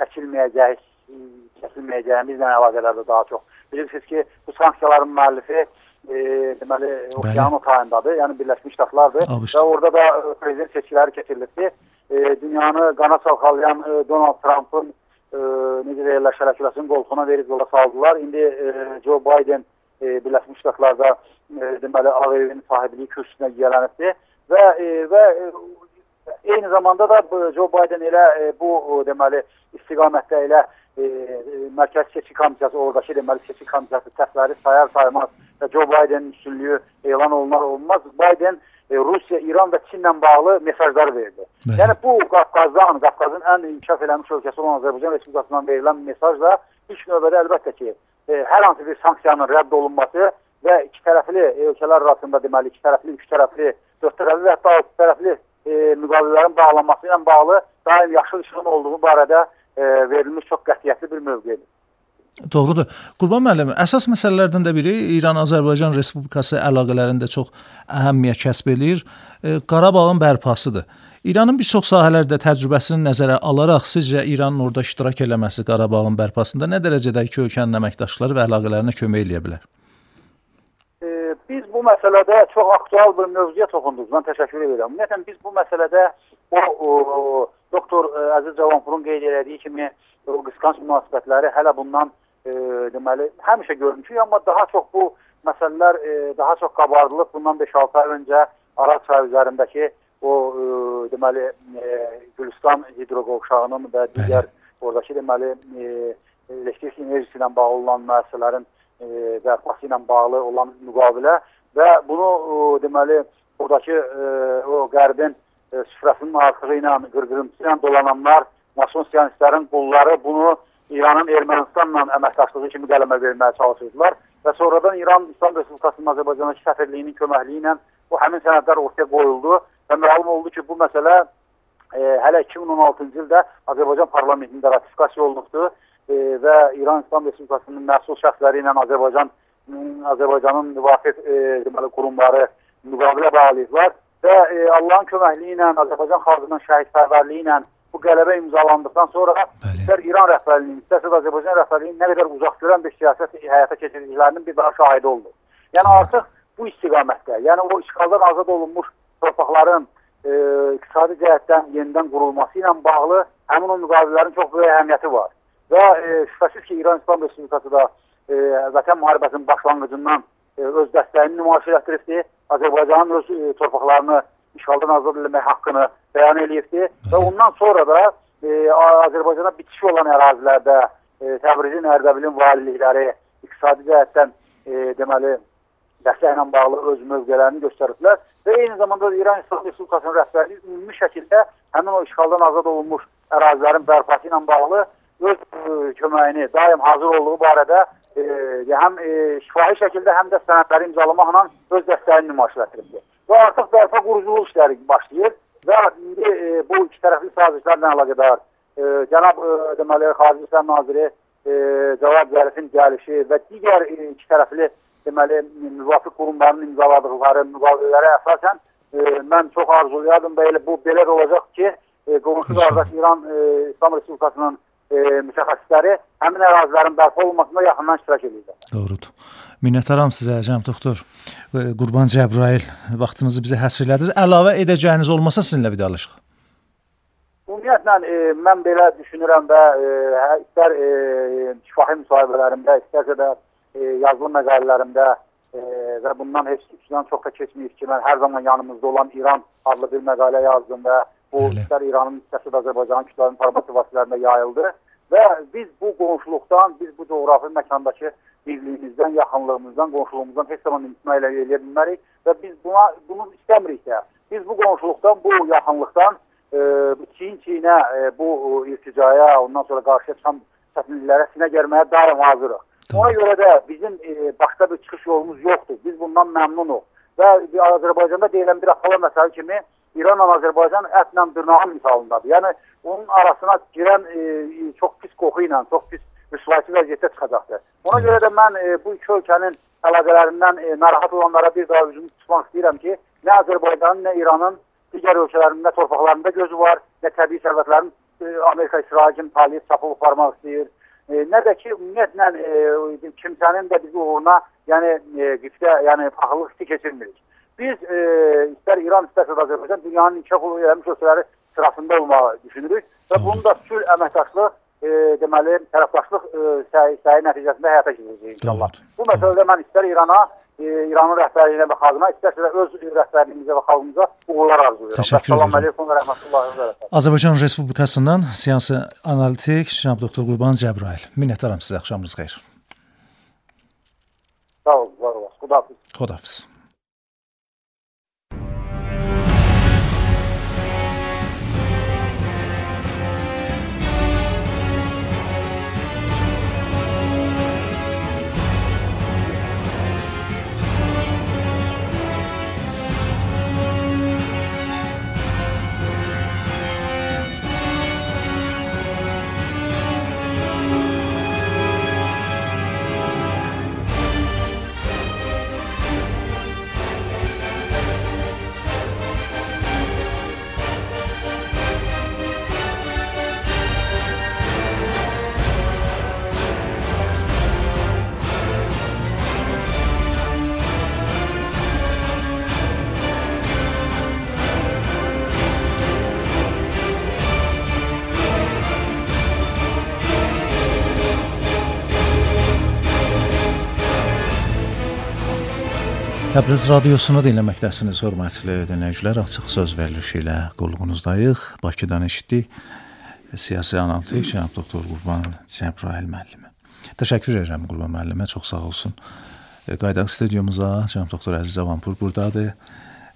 S4: çəkilməyəcəyimizlə əlaqələrdə daha çox. Bilirsiniz ki, bu sanksiyaların müəllifi deməli okeanın tayındadır, yəni Birləşmiş Ştatlardır və orada da prezident seçkiləri keçirilibdir. Dünyanı qana çalxalayan Donald Trump'ın necə deyirlər, şərəfləsin qoltuğuna verib yola saldılar. İndi Joe Biden Birləşmiş Ştatlarda deməli Ağ Evin sahibliyi kürsüsünə gələnibdir və eyni zamanda da Joe Biden elə bu deməli istiqamətdə elə Mərkəzi Seçki Komitəsi, oradakı deməli seçki komitəsi səsləri sayar saymaz və Joe Bidenin üstünlüyü elan olunar olmaz. Biden Rusiya, İran və Çinlə bağlı mesajlar verdi. Yəni bu Qafqazın ən inkişaf eləmiş ölkəsi olan Azərbaycan Respublikasından verilən mesaj da ilk növbədə əlbəttə ki, hər hansı bir sanksiyanın rədd olunması və iki tərəfli ölkələr arasında deməli iki tərəfli, üç tərəfli, dörd tərəfli və hətta altı tərəfli müqavilələrin bağlanması ilə bağlı daim yaxşı işin olduğu barədə verilmiş çox qətiyyətli bir mövqedir.
S2: Doğrudur. Qurban müəllim, əsas məsələlərdən də biri İran-Azərbaycan Respublikası əlaqələrində çox əhəmiyyət kəsb edir. Qarabağın bərpasıdır. İranın bir çox sahələrdə təcrübəsini nəzərə alaraq sizcə İranın orada iştirak eləməsi Qarabağın bərpasında nə dərəcədə iki ölkənin əməkdaşları və əlaqələrinə kömək eləyə bilər?
S4: Biz bu məsələdə çox aktual bir mövzuya toxunduq. Mən təşəkkür edirəm. Ümumiyyətlə biz bu məsələdə doktor Əziz Cavanpurun qeyd elədiyi kimi o qısqanc münasibətləri hələ bundan deməli həmişə görmüşük, amma daha çox bu məsələlər daha çox qabardılıb. Bundan 5-6 ay öncə Araz çayı üzərindəki o deməli Gülüstan hidroqovşağının və digər oradakı deməli elektrik enerjisi ilə bağlı olan müəssisələrin bərpası ilə bağlı olan müqavilə və bunu deməli oradakı o qərbin süfrəsinin artığı ilə, qırqırıntısı ilə dolananlar mason sionistlərin qulları bunu İranın Ermənistanla əməkdaşlığı kimi qələmə verməyə çalışırdılar və sonradan İran İslam Respublikasının Azərbaycandakı səfirliyinin köməkliyi ilə bu həmin sənədlər ortaya qoyuldu və məlum oldu ki, bu məsələ hələ 2016-cı ildə Azərbaycan parlamentində ratifikasiya olunubdur və İran İslam Respublikasının məsul şəxsləri ilə Azərbaycanın müvafiq deməli qurumları müqavilə bağlayıblar və Allahın köməkliyi ilə, Azərbaycan xalqının şəhidpərvərliyi ilə bu qələbə imzalandıqdan sonra istər İran rəhbərliyinin, istərsə Azərbaycan rəhbərliyinin nə qədər uzaq görən bir siyasət həyata keçirdiklərinin bir daha şahidi oldu. Yəni artıq bu istiqamətdə, yəni o işğaldan azad olunmuş torpaqların iqtisadi cəhətdən yenidən qurulması ilə bağlı həmin o müqavilələrin çox böyük əhəmiyyəti var. Və şübhəsiz ki, İran İslam Respublikası da Vətən müharibəsinin başlanğıcından öz dəstəyini nümayiş etdiribdir. Azərbaycanın öz torpaqlarını işğaldan azad etmək haqqını bəyan edibdir və ondan sonra da Azərbaycana bitişik olan ərazilərdə Təbrizin, Ərdəbilin valilikləri iqtisadi cəhətdən deməli dəstəklə bağlı öz mövqələrini göstəriblər və eyni zamanda İran İslam Respublikasının rəhbərliyi ümumi şəkildə həmin o işğaldan azad olunmuş ərazilərin bərpası ilə bağlı öz köməyini daim hazır olduğu barədə həm şifahi şəkildə həm də sənədləri imzalamaqla öz dəstəyini nümayiş etdiribdir. Və artıq bərpa quruculuq işləri başlayır və indi bu iki tərəfli sazişlərlə əlaqədar cənab deməli Xarici İşlər Naziri Cavad Zərifin gəlişi və digər iki tərəfli deməli müvafiq qurumların imzaladıqları müqavilələrə əsasən mən çox arzulayardım və elə bu belə də olacaq ki, qonşu qardaş İran İslam Respublikasının mütəxəssisləri həmin ərazilərin bərpa olunmasında yaxından iştirak edirlər.
S2: Doğrudur. Minnətdaram sizə, cənab doktor. Qurban Cəbrayıl, vaxtınızı bizə həsr elədiniz. Əlavə edəcəyiniz olmasa sizinlə vidalaşıq.
S4: Ümumiyyətlə, mən belə düşünürəm və istər şifahi müsahibələrimdə, istərsə də yazılı məqalələrimdə və bundan heç üçdən çox da keçməyib ki, mən hər zaman yanımızda olan İran adlı bir məqalə yazdım və bu istər İranın, istərsə də Azərbaycanın kütləvi informasiya vasitələrində yayıldı və biz bu qonşuluqdan, biz bu coğrafi məkandakı birliyimizdən, yaxınlığımızdan, qonşuluğumuzdan heç zaman imtina eləyə bilmərik və biz bunu istəmirik də. Biz bu qonşuluqdan, bu yaxınlıqdan çiyin-çiyinə, bu irticaya, ondan sonra qarşıya çıxan çətinliklərə sinə gərməyə daim hazırıq. Ona görə də bizim başqa bir çıxış yolumuz yoxdur. Biz bundan məmnunuq və Azərbaycanda deyilən bir axala məsələ kimi İranla Azərbaycan ətlə dırnağın misalındadır. Yəni, onun arasına girən çox pis qoxu ilə, çox pis rüsvayçı vəziyyətdə çıxacaqdır. Ona görə də mən bu iki ölkənin əlaqələrindən narahat olanlara bir daha üzümü tutmaq istəyirəm ki, nə Azərbaycanın, nə İranın digər ölkələrin, nə torpaqlarında gözü var, nə təbii sərvətlərin Amerika, İsrail kimi taliyyə çapı aparmaq istəyir. Nə də ki, ümumiyyətlə kimsənin də bizi uğruna qifdə, paxıllıq hissi keçirmirik. Biz istər İran, istərsə də Azərbaycan dünyanın inkişaf edilmiş ölkələri sırasında olmağı düşünürük və bunun da sülh əməkdaşlıq, deməli, tərəfdaşlıq səyi nəticəsində həyata keçirəcəyik inşallah. Bu məsələdə mən istər İrana, İranın rəhbərliyinə və xalqına, istərsə də öz rəhbərliyimizə və xalqımıza uğurlar arzulayıram. Təşəkkür edirəm.
S2: Azərbaycan Respublikasından siyasi analitik cənab doktor Qurban Cəbrayıl. Minnətdaram sizə. Axşamınız xeyir.
S4: Sağ olun, var olasın. Xudahafiz.
S2: Xudahafiz. Təbriz radiosunu dinləməkdəsiniz, hörmətli dinləyicilər. Açıq söz verilişi ilə qulluğunuzdayıq. Bakıdan eşitdik siyasi analitik cənab doktor Qurban Cəbrayıl müəllimi. Təşəkkür edirəm Qurban müəllimə, çox sağ olsun. Qaydaq studiyumuza cənab doktor Əziz Avanpur buradadır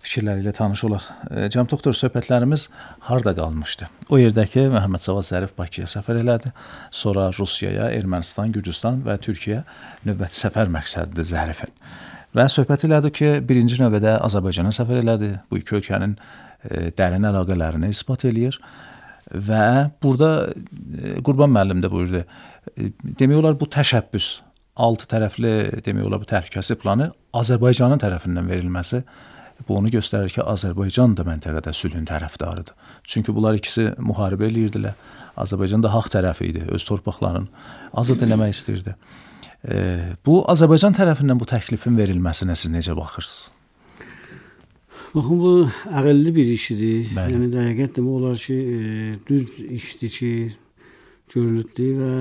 S2: fikirləri ilə tanış olaq. Cənab doktor, söhbətlərimiz harda qalmışdı? O yerdəki Məhəmməd Cavad Zərif Bakıya səfər elədi. Sonra Rusiyaya, Ermənistan, Gürcüstan və Türkiyə növbəti səfər məqsədidir Zərifin. Və söhbət elədi ki, birinci növbədə Azərbaycana səfər elədi. Bu iki ölkənin dərin əlaqələrini isbat eləyir. Və burada Qurban müəllim də buyurdu. Demək olar bu təşəbbüs, 6 tərəfli demək olar bu təhlükəsizlik planı Azərbaycanın tərəfindən verilməsi bu onu göstərir ki, Azərbaycan da məntəqədə sülhün tərəfdarıdır. Çünki bunlar ikisi müharibə eləyirdilər. Azərbaycan da haqq tərəfi idi, öz torpaqlarını azad eləmək istirdi. Bu Azərbaycan tərəfindən bu təklifin verilməsinə siz necə baxırsınız?
S3: Baxın, bu ağıllı bir işdir. Yəni dəqiqət demək olar ki, düz işdir ki, görülübdür və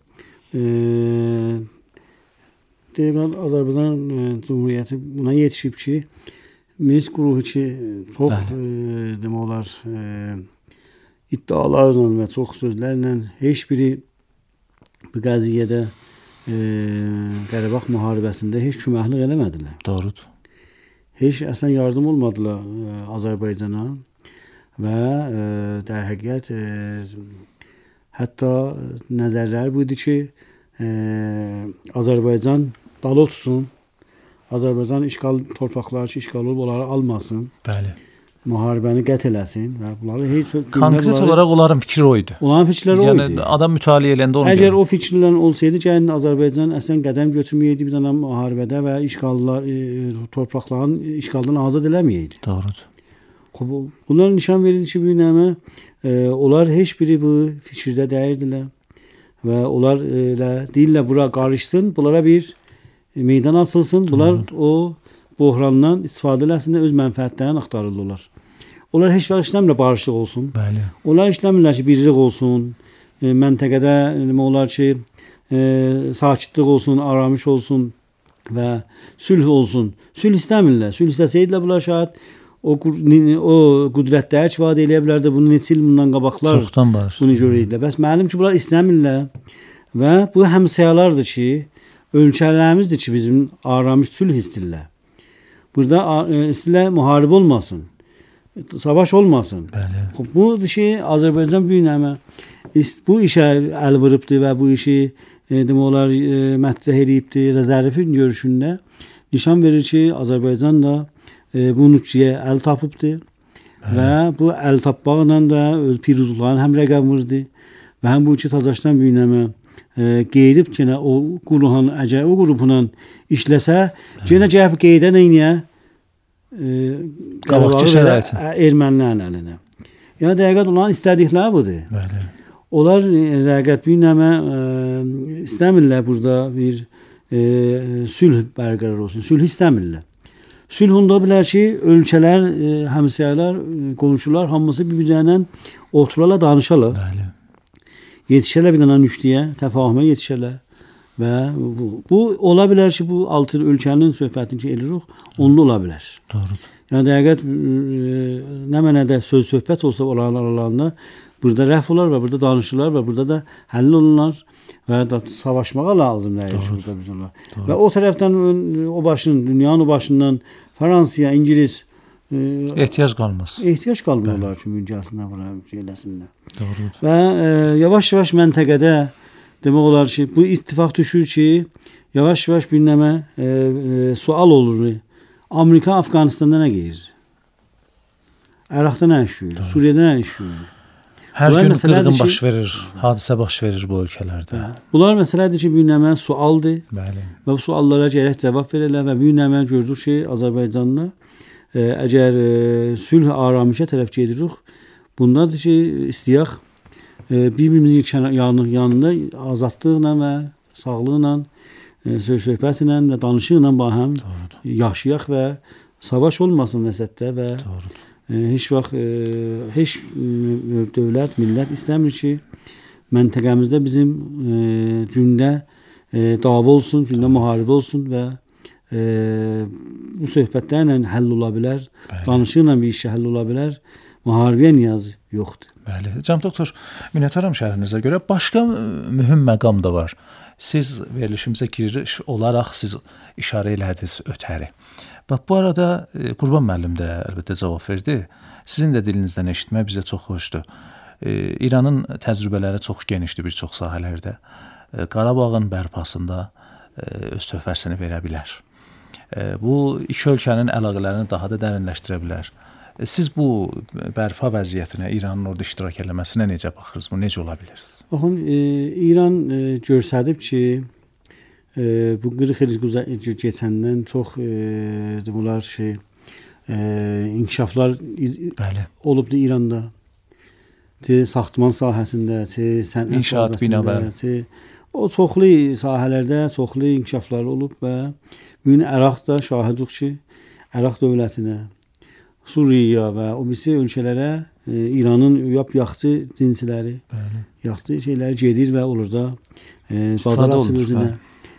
S3: deyək, Azərbaycan Cumhuriyyəti buna yetişib ki, Minsk qrupu ki, çox demək olar iddialarla və çox sözlərlə heç biri bu qəziyyədə Qarabağ müharibəsində heç köməklik eləmədilər.
S2: Doğrudur.
S3: Heç əslən yardım olmadılar Azərbaycana və در həqiqət hətta nəzərlər buydu ki, Azərbaycan dalı tutsun, Azərbaycan işğal torpaqları ki, işğal olub onları almasın.
S2: Bəli.
S3: Müharibəni qət eləsin və bunları heç
S2: konkret olaraq onların fikri o idi.
S3: Onların fikirləri o idi.
S2: Yəni adam mütaliə edəndə onu
S3: əgər o fikirlər olsaydı ki, Azərbaycan əslən qədəm götürməyəydi bir dənə müharibədə və işğallar torpaqların işğaldan azad eləməyəydi.
S2: Doğrudur.
S3: Bunlar nişan verildi ki, bu nəmə onlar heç biri bu fikirdə dəyirdilər və onlar deyirlər bura qarışsın, bunlara bir meydan açılsın, bunlar o böhrandan istifadə eləsinlər, öz mənfəətlərini axtarırlar. Onlar heç vaxt işləmirlər barışlıq olsun.
S2: Bəli.
S3: Onlar işləmirlər ki, birlik olsun, məntəqədə demək olar ki, sakitlik olsun, aramış olsun və sülh olsun. Sülh istəmirlər. Sülh istəsəydilər bunlar şahid o qüdrətləri istifadə eləyə bilərdi. Bunu neçə il bundan qabaqlar bunu görürdülər. Bəs məlum ki, bunlar istəmirlər və bu həmsəyalardır ki, ölkələrimizdir ki, bizim aramış sülh istəyirlər. Burada istəyirlər müharibə olmasın, savaş olmasın.
S2: Bəli.
S3: Bu işi Azərbaycan büyünəmə bu işə əl vurubdur və bu işi demək olar mətrəh edibdir. Zərifin görüşündə nişan verir ki, Azərbaycan da bu nüqtəyə əl tapıbdır və bu əl tapmaqla da öz piruzluqlarını həm rəqəm vurdu və həm bu iki tazaşdan büyünəmə qeyrib ki, o qurğan əgər o qrupla işləsə, yenə gəlib qeydən eyniyə
S2: qabaqçı şəraiti
S3: ermənilərin əlinə. Yəni dəqiqət onların istədikləri budur.
S2: Bəli.
S3: Onlar dəqiqət büyünəmə istəmirlər burada bir sülh bərqərar olsun. Sülh istəmirlər. Sülh onda bilər ki, ölkələr, həmsəyələr, qonşular hamısı bir-birlərindən oturarlar, danışarlar.
S2: Bəli.
S3: Yetişərlər bir dənə nüqtəyə, təfahümə yetişərlər və bu ola bilər ki, bu altı ölkənin söhbətini ki eləyirik, onunla ola bilər.
S2: Doğrudur.
S3: Yəni dəqiqət nə mənədə söhbət olsa onların aralarında burada rəf olar və burada danışırlar və burada da həll olunlar və savaşmağa lazımdır burada biz onlar. Və o tərəfdən o başın, dünyanın o başından Fransaya, İngiliz
S2: ehtiyac qalmaz.
S3: Ehtiyac qalmırlar ki, müncəsindən bura eləsinlər.
S2: Doğrudur.
S3: Və yavaş-yavaş məntəqədə demək olar ki, bu ittifaq düşür ki, yavaş-yavaş bir nəmə sual olur. Amerika Afqanistanda nə gedir? Əraqda nə işləyir? Suriyədə nə işləyir?
S2: Hər gün qırğın baş verir, hadisə baş verir bu ölkələrdə.
S3: Bunlar məsələdir ki, bir nəmə sualdır.
S2: Bəli. Və
S3: bu suallara gərək cavab verirlər və bir nəmə gördük ki, Azərbaycanla əgər sülh aramışa tərəf gedirik, bundadır ki, istəyək bir-birimizin yanında azadlıqla və sağlıqla, söhbətlə və danışıqla bahəm yaşayaq və savaş olmasın məsəddə və heç vaxt heç dövlət, millət istəmir ki, məntəqəmizdə bizim gündə dava olsun, gündə müharibə olsun və bu söhbətlərlə həll ola bilər, danışıqla bir işə həll ola bilər, müharibəyə niyazı yoxdur.
S2: Bəli. Cənab doktor, minnətdaram şərhinizə görə. Başqa mühüm məqam da var. siz verilişimizə giriş olaraq siz işarə elədiniz ötəri. Bax, bu arada Qurban müəllim də əlbəttə cavab verdi. Sizin də dilinizdən eşitmək bizə çox xoşdur. İranın təcrübələri çox genişdir bir çox sahələrdə. Qarabağın bərpasında öz töhfəsini verə bilər. Bu iki ölkənin əlaqələrini daha da dərinləşdirə bilər. Siz bu bərpa vəziyyətinə, İranın orada iştirak eləməsinə necə baxırsınız? Bu necə ola bilər?
S3: Baxın, İran göstərib ki, bu 40 il keçəndən çox demələr ki, inkişaflar olubdu İranda. Saxtaman sahəsində, sənət
S2: inşaat binalar,
S3: o çoxlu sahələrdə çoxlu inkişaflar olub və bu gün Əraqda şahidik ki, Əraq dövlətinə, Suriya və o birisi ölkələrə İranın yaxçı cinsləri, yaxçı şeyləri gedir və olur da bazar açıb özünə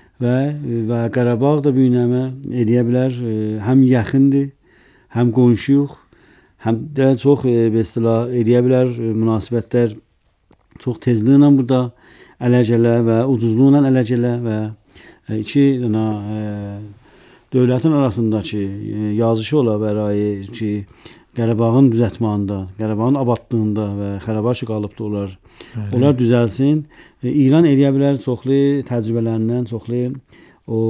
S3: və Qarabağ da büyünəmə eləyə bilər, həm yaxındır, həm qonşuyuq, həm də çox bəstəla eləyə bilər münasibətlər çox tezliklə burada ələcələ və ucuzluqla ələcələ və iki dövlətin arasındakı yazışı ola bərayı ki, Qarabağın düzəltməsində, Qarabağın abadlığında və xərabaşı qalıbdı onlar. Onlar düzəlsin. İran eləyə bilər çoxlu təcrübələrindən, çoxlu o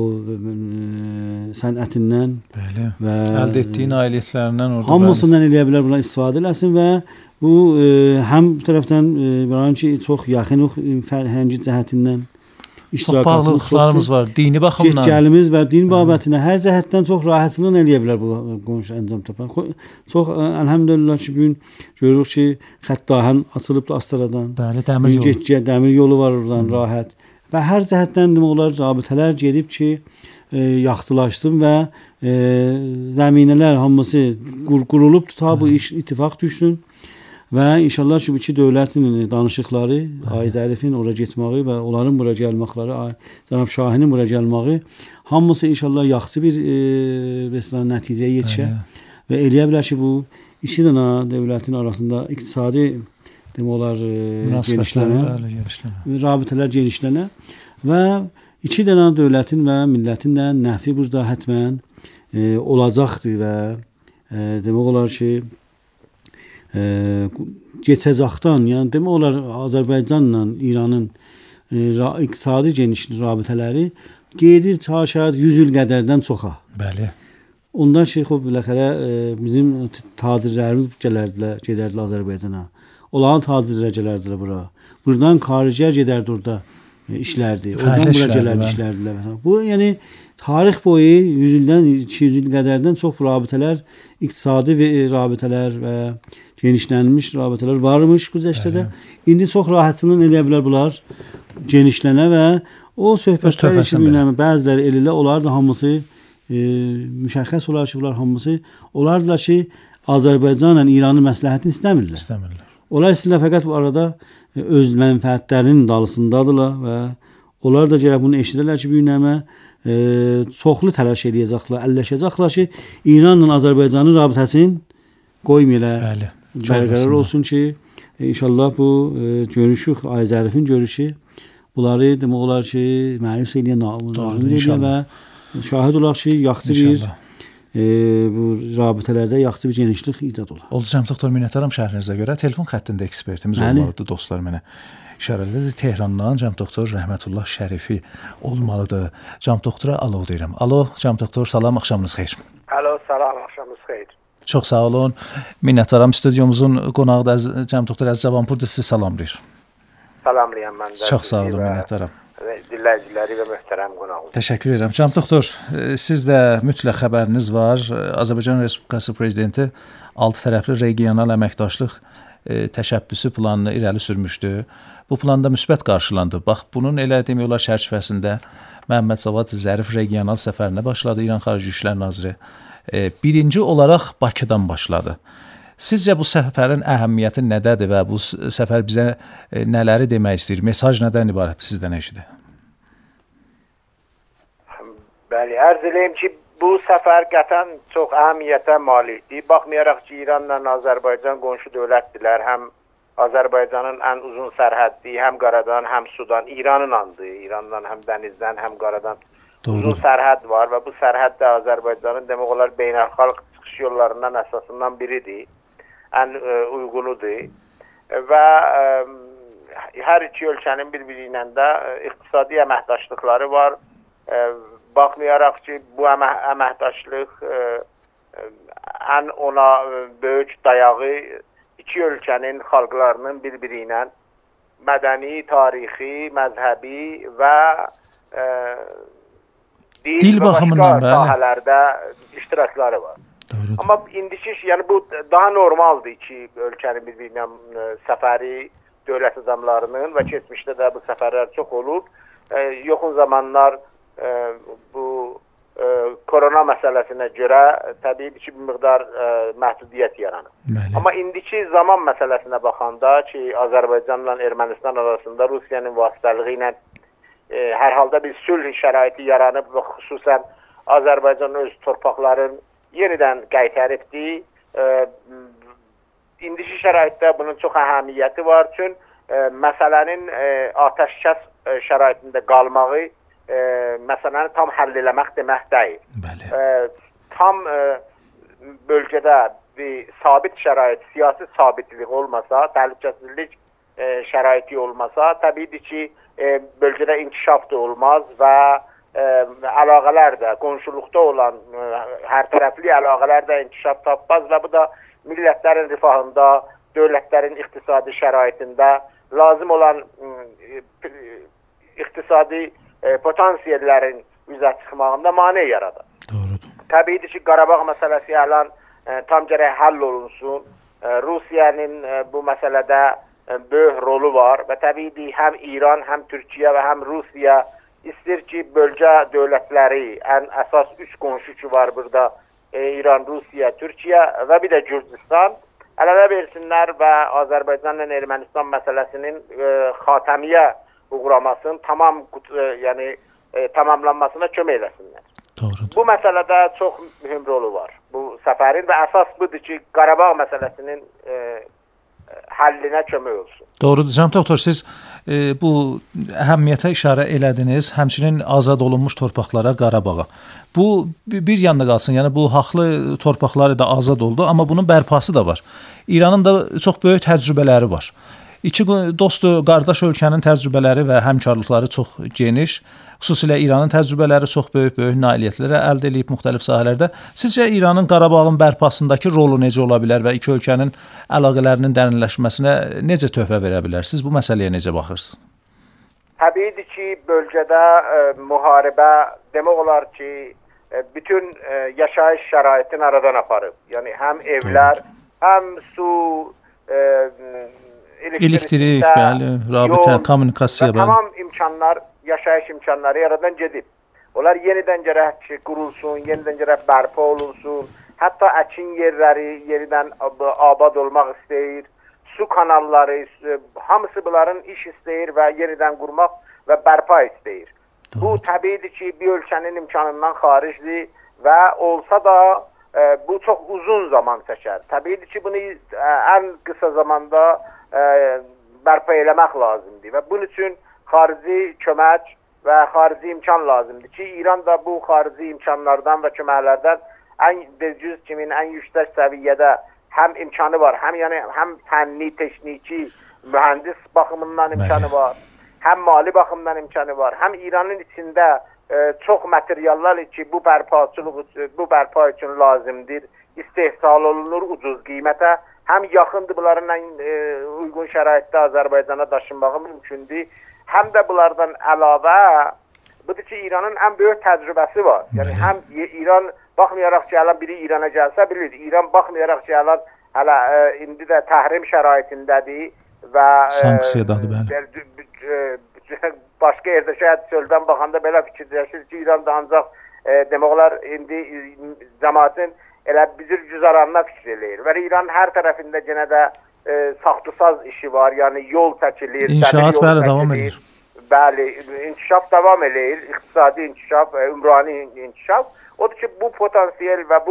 S3: sənətindən
S2: və əldə etdiyi nailiyyətlərindən orada
S3: hamısından eləyə bilər buna istifadə eləsin və bu həm bu tərəfdən ki, çox yaxınıq fərhəngi cəhətindən
S2: çox bağlılıqlarımız var, dini baxımdan.
S3: Getgəlimiz və din babətinə hər cəhətdən çox rahatlıq eləyə bilər bu qonşu əncam tapan. Çox əlhəmdülillah ki, bugün görürük ki, Xəttahən açılıbdı Astaradan.
S2: Bəli, dəmir
S3: yolu var oradan rahat. Və hər cəhətdən demək olar rabitələr gedib ki, yaxçılaşsın və zəminələr hamısı qurulub ta bu iş ittifaq düşsün. Və inşallah ki, bu iki dövlətin danışıqları, Ay Zərifin ora getməyi və onların bura gəlməkləri, Cənab Şahinin bura gəlməyi hamısı inşallah yaxçı bir nəticəyə yetişə və eləyə bilər ki, bu iki dənə dövlətin arasında iqtisadi demək olar genişlənə, rabitələr genişlənə və iki dənə dövlətin və millətin də nəfi burada hətmən olacaqdır və demək olar ki, keçəcəkdən, yəni demək olar Azərbaycanla İranın iqtisadi geniş rabitələri gedir şayad 100 il qədərdən çoxa.
S2: Bəli.
S3: Ondan biləxərə bizim tacirlərimiz gedərdilər Azərbaycana. Onların tacirlər gələrdilər bura. Buradan xaricilər gedərdi orada işlərdi. Oradan bura gələrdi işlərdilər. Bu yəni tarix boyu 100 ildən 200 il qədərdən çox rabitələr, iqtisadi rabitələr və genişlənmiş rabitələr varmış güzəştədə. İndi çox rahatlığına eləyə bilər bunlar genişlənə və o söhbətlər üçün bəziləri elə olar da hamısı müşəxəs olar ki, bunlar hamısı olardılar ki, Azərbaycanla İranın məsləhətini istəmirlər. Onlar istəyirlər fəqət bu arada öz mənfəətlərinin dalısındadırlar və onlar da gəlib bunu eşidirlər ki, büyünəmə çoxlu təlaş eləyəcəklər, əlləşəcəklər ki, İranla Azərbaycanın rabitəsini qoymayırlar. Bərqərar olsun ki, inşallah bu görüşük, Ay Zərifin görüşü bunları demək olar ki, məyus eləyən, nağımız eləyən və şahid olar ki, yaxçı bir bu rabitələrdə yaxçı bir genişlik icad olar.
S2: Oldu, Cənab doktor, minnətdaram şərhinizə görə. Telefon xəttində ekspertimiz olmalıdır, dostlar mənə işarələdir. Tehrandan Cənab doktor Rəhmətullah Şərifi olmalıdır. Cənab doktora alo deyirəm. Alo, Cənab doktor, salam, axşamınız xeyir.
S1: Alo, salam, axşamınız xeyir.
S2: Çox sağ olun. Minnətdaram. Stüdyomuzun qonağı da Cənab doktor Əziz Cavanpur da sizi salamlayır.
S1: Salamlayam mən də.
S2: Çox sağ olun, minnətdaram.
S1: Dinləyiciləri və möhtərəm qonağım.
S2: Təşəkkür edirəm. Cənab doktor, siz də mütləq xəbəriniz var. Azərbaycan Respublikası Prezidenti 6 tərəfli regional əməkdaşlıq təşəbbüsü planını irəli sürmüşdü. Bu planda müsbət qarşılandı. Bax, bunun elə demək olar çərçivəsində Məhəmməd Cavad Zərif regional səfərinə başladı, İran Xarici İşlər Naziri. Birinci olaraq Bakıdan başladı. Sizcə bu səfərin əhəmiyyəti nədədir və bu səfər bizə nələri demək istəyir? Mesaj nədən ibarətdir, sizdən eşidir?
S1: Bəli, ərz eləyim ki, bu səfər qətən çox əhəmiyyətə malikdir. Baxmayaraq ki, İranla Azərbaycan qonşu dövlətdirlər, həm Azərbaycanın ən uzun sərhəddi həm qaradan, həm sudan, İranındır. İrandan həm dənizdən, həm qaradan uzun sərhəd var və bu sərhəd də Azərbaycanın demək olar beynəlxalq çıxış yollarından əsasından biridir. Ən uyğunudur və hər iki ölkənin bir-biri ilə də iqtisadi əməkdaşlıqları var. Baxmayaraq ki, bu əməkdaşlıq ən ona böyük dayağı iki ölkənin xalqlarının bir-biri ilə mədəni, tarixi, məzhəbi və dil və başqa sahələrdə iştirakları var. Doğrudur. Amma indiki yəni bu daha normaldır ki, ölkənin bir-birinə səfəri dövlət adamlarının və keçmişdə də bu səfərlər çox olur. Yaxın zamanlar bu korona məsələsinə görə təbii ki, bir miqdar məhdudiyyət yaranır. Bəli. Amma indiki zaman məsələsinə baxanda ki, Azərbaycanla Ermənistan arasında Rusiyanın vasitəliyi ilə hər halda bir sülh şəraiti yaranıb və xüsusən Azərbaycan öz torpaqlarını yenidən qaytarıbdır. İndiki şəraitdə bunun çox əhəmiyyəti var. Çünki məsələnin atəşkəs şəraitində qalmağı məsələni tam həll eləmək demək deyil. Tam bölgədə bir sabit şərait, siyasi sabitlik olmasa, təhlükəsizlik şəraiti olmasa, təbiidir ki, bölgədə inkişaf da olmaz və əlaqələr də, qonşuluqda olan hər tərəfli əlaqələr də inkişaf tapmaz və bu da millətlərin rifahında, dövlətlərin iqtisadi şəraitində lazım olan iqtisadi potansiyellərin üzə çıxmağında mane yaradır. Doğrudur. Təbiidir ki, Qarabağ məsələsi əlan tam gərək həll olunsun. Rusiyanın bu məsələdə böyük rolu var və təbiidir həm İran, həm Türkiyə və həm Rusiya istəyir ki, bölgə dövlətləri, ən əsas üç qonşu ki var burada, İran, Rusiya, Türkiyə və bir də Gürcistan əl-ələ versinlər və Azərbaycanla Ermənistan məsələsinin xatəmiyə uğramasının tamamlanmasına kömək eləsinlər. Doğrudur. Bu məsələdə çox mühüm rolu var bu səfərin və əsas budur ki, Qarabağ məsələsinin həllinə kömək olsun.
S2: Doğrudur. Cənab doktor, siz bu əhəmiyyətə işarə elədiniz, həmçinin azad olunmuş torpaqlara, Qarabağa. Bu bir yanda qalsın, yəni bu haqlı torpaqları da azad oldu, amma bunun bərpası da var. İranın da çox böyük təcrübələri var. İki dost, qardaş ölkənin təcrübələri və həmkarlıqları çox geniş. Xüsusilə İranın təcrübələri çox böyük nailiyyətlərə əldə edib müxtəlif sahələrdə. Sizcə İranın Qarabağın bərpasındakı rolu necə ola bilər və iki ölkənin əlaqələrinin dərinləşməsinə necə töhfə verə bilər? Siz bu məsələyə necə baxırsınız?
S1: Təbiidir ki, bölgədə müharibə demək olar ki, bütün yaşayış şəraitini aradan aparıb. Yəni həm evlər, həm su,
S2: elektrik, rabitə, kommunikasiya,
S1: tamam imkanlar, yaşayış imkanları yaradan gedib. Onlar yenidən gərək qurulsun, yenidən gərək bərpa olunsun. Hətta əkin yerləri yenidən abad olmaq istəyir. Su kanalları, hamısı bunların iş istəyir və yenidən qurmaq və bərpa istəyir. Doğru. Bu təbiidir ki, bir ölkənin imkanından xaricdir və olsa da bu çox uzun zaman çəkər. Təbiidir ki, bunu ən qısa zamanda bərpa eləmək lazımdır və bunun üçün xarici kömək və xarici imkan lazımdır ki, İran da bu xarici imkanlardan və köməklərdən ən düz kimin ən yüksək səviyyədə həm imkanı var, həm fənni, texniki, mühəndis baxımından imkanı var, həm mali baxımdan imkanı var, həm İranın içində çox materiallar ki, bu bərpa üçün lazımdır, istehsal olunur ucuz qiymətə, həm yaxındır bunların ən uyğun şəraitdə Azərbaycana daşınmağı mümkündür, həm də bunlardan əlavə budur ki, İranın ən böyük təcrübəsi var. Yəni həm İran baxmayaraq ki, hələ biri İrana gəlsə bilir, İran baxmayaraq ki, hələ indi də təhrim şəraitindədir və
S2: sanksiyadadır, bəli.
S1: Başqa yerdə şəhət çöldən baxanda belə fikirləşir ki, İran da ancaq demək olar indi cəmaətin elə bizim güzaranına fikir eləyir. Və İran hər tərəfində yenə də saxtasaz işi var, yəni yol çəkilir.
S2: İnşaat bəli, davam edir.
S1: Bəli, inkişaf davam edir, iqtisadi inkişaf, ümrani inkişaf. Odur ki, bu potansiyel və bu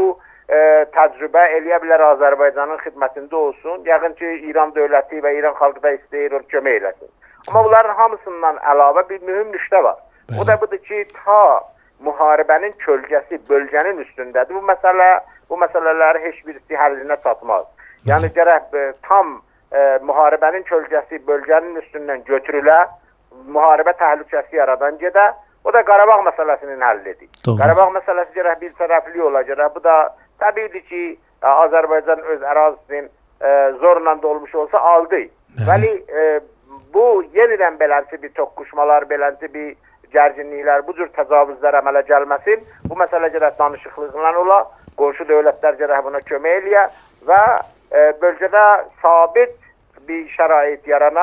S1: təcrübə eləyə bilər Azərbaycanın xidmətində olsun. Yəqin ki, İran dövləti və İran xalqı da istəyir, kömək eləsin. Amma bunların hamısından əlavə bir mühüm nüqtə var. O da budur ki, ta müharibənin kölgəsi bölgənin üstündədir. Bu məsələləri heç birisi həllinə çatmaz. Yəni gərək tam müharibənin kölgəsi bölgənin üstündən götürülə, müharibə təhlükəsi yaradan gedə, o da Qarabağ məsələsinin həllidir. Qarabağ məsələsi gərək bir tərəfli olacaq. Bu da təbiidir ki, Azərbaycan öz ərazisinin zorla dolmuş olsa aldı. Vəli bu yenidən beləncə bir toqquşmalar, beləncə bir gərginliklər, bu cür təcavüzlər əmələ gəlməsin. Bu məsələ gərək danışıqlıqla ola, qonşu dövlətlər gərək buna kömək eləyə və bölgədə sabit bir şərait yarana,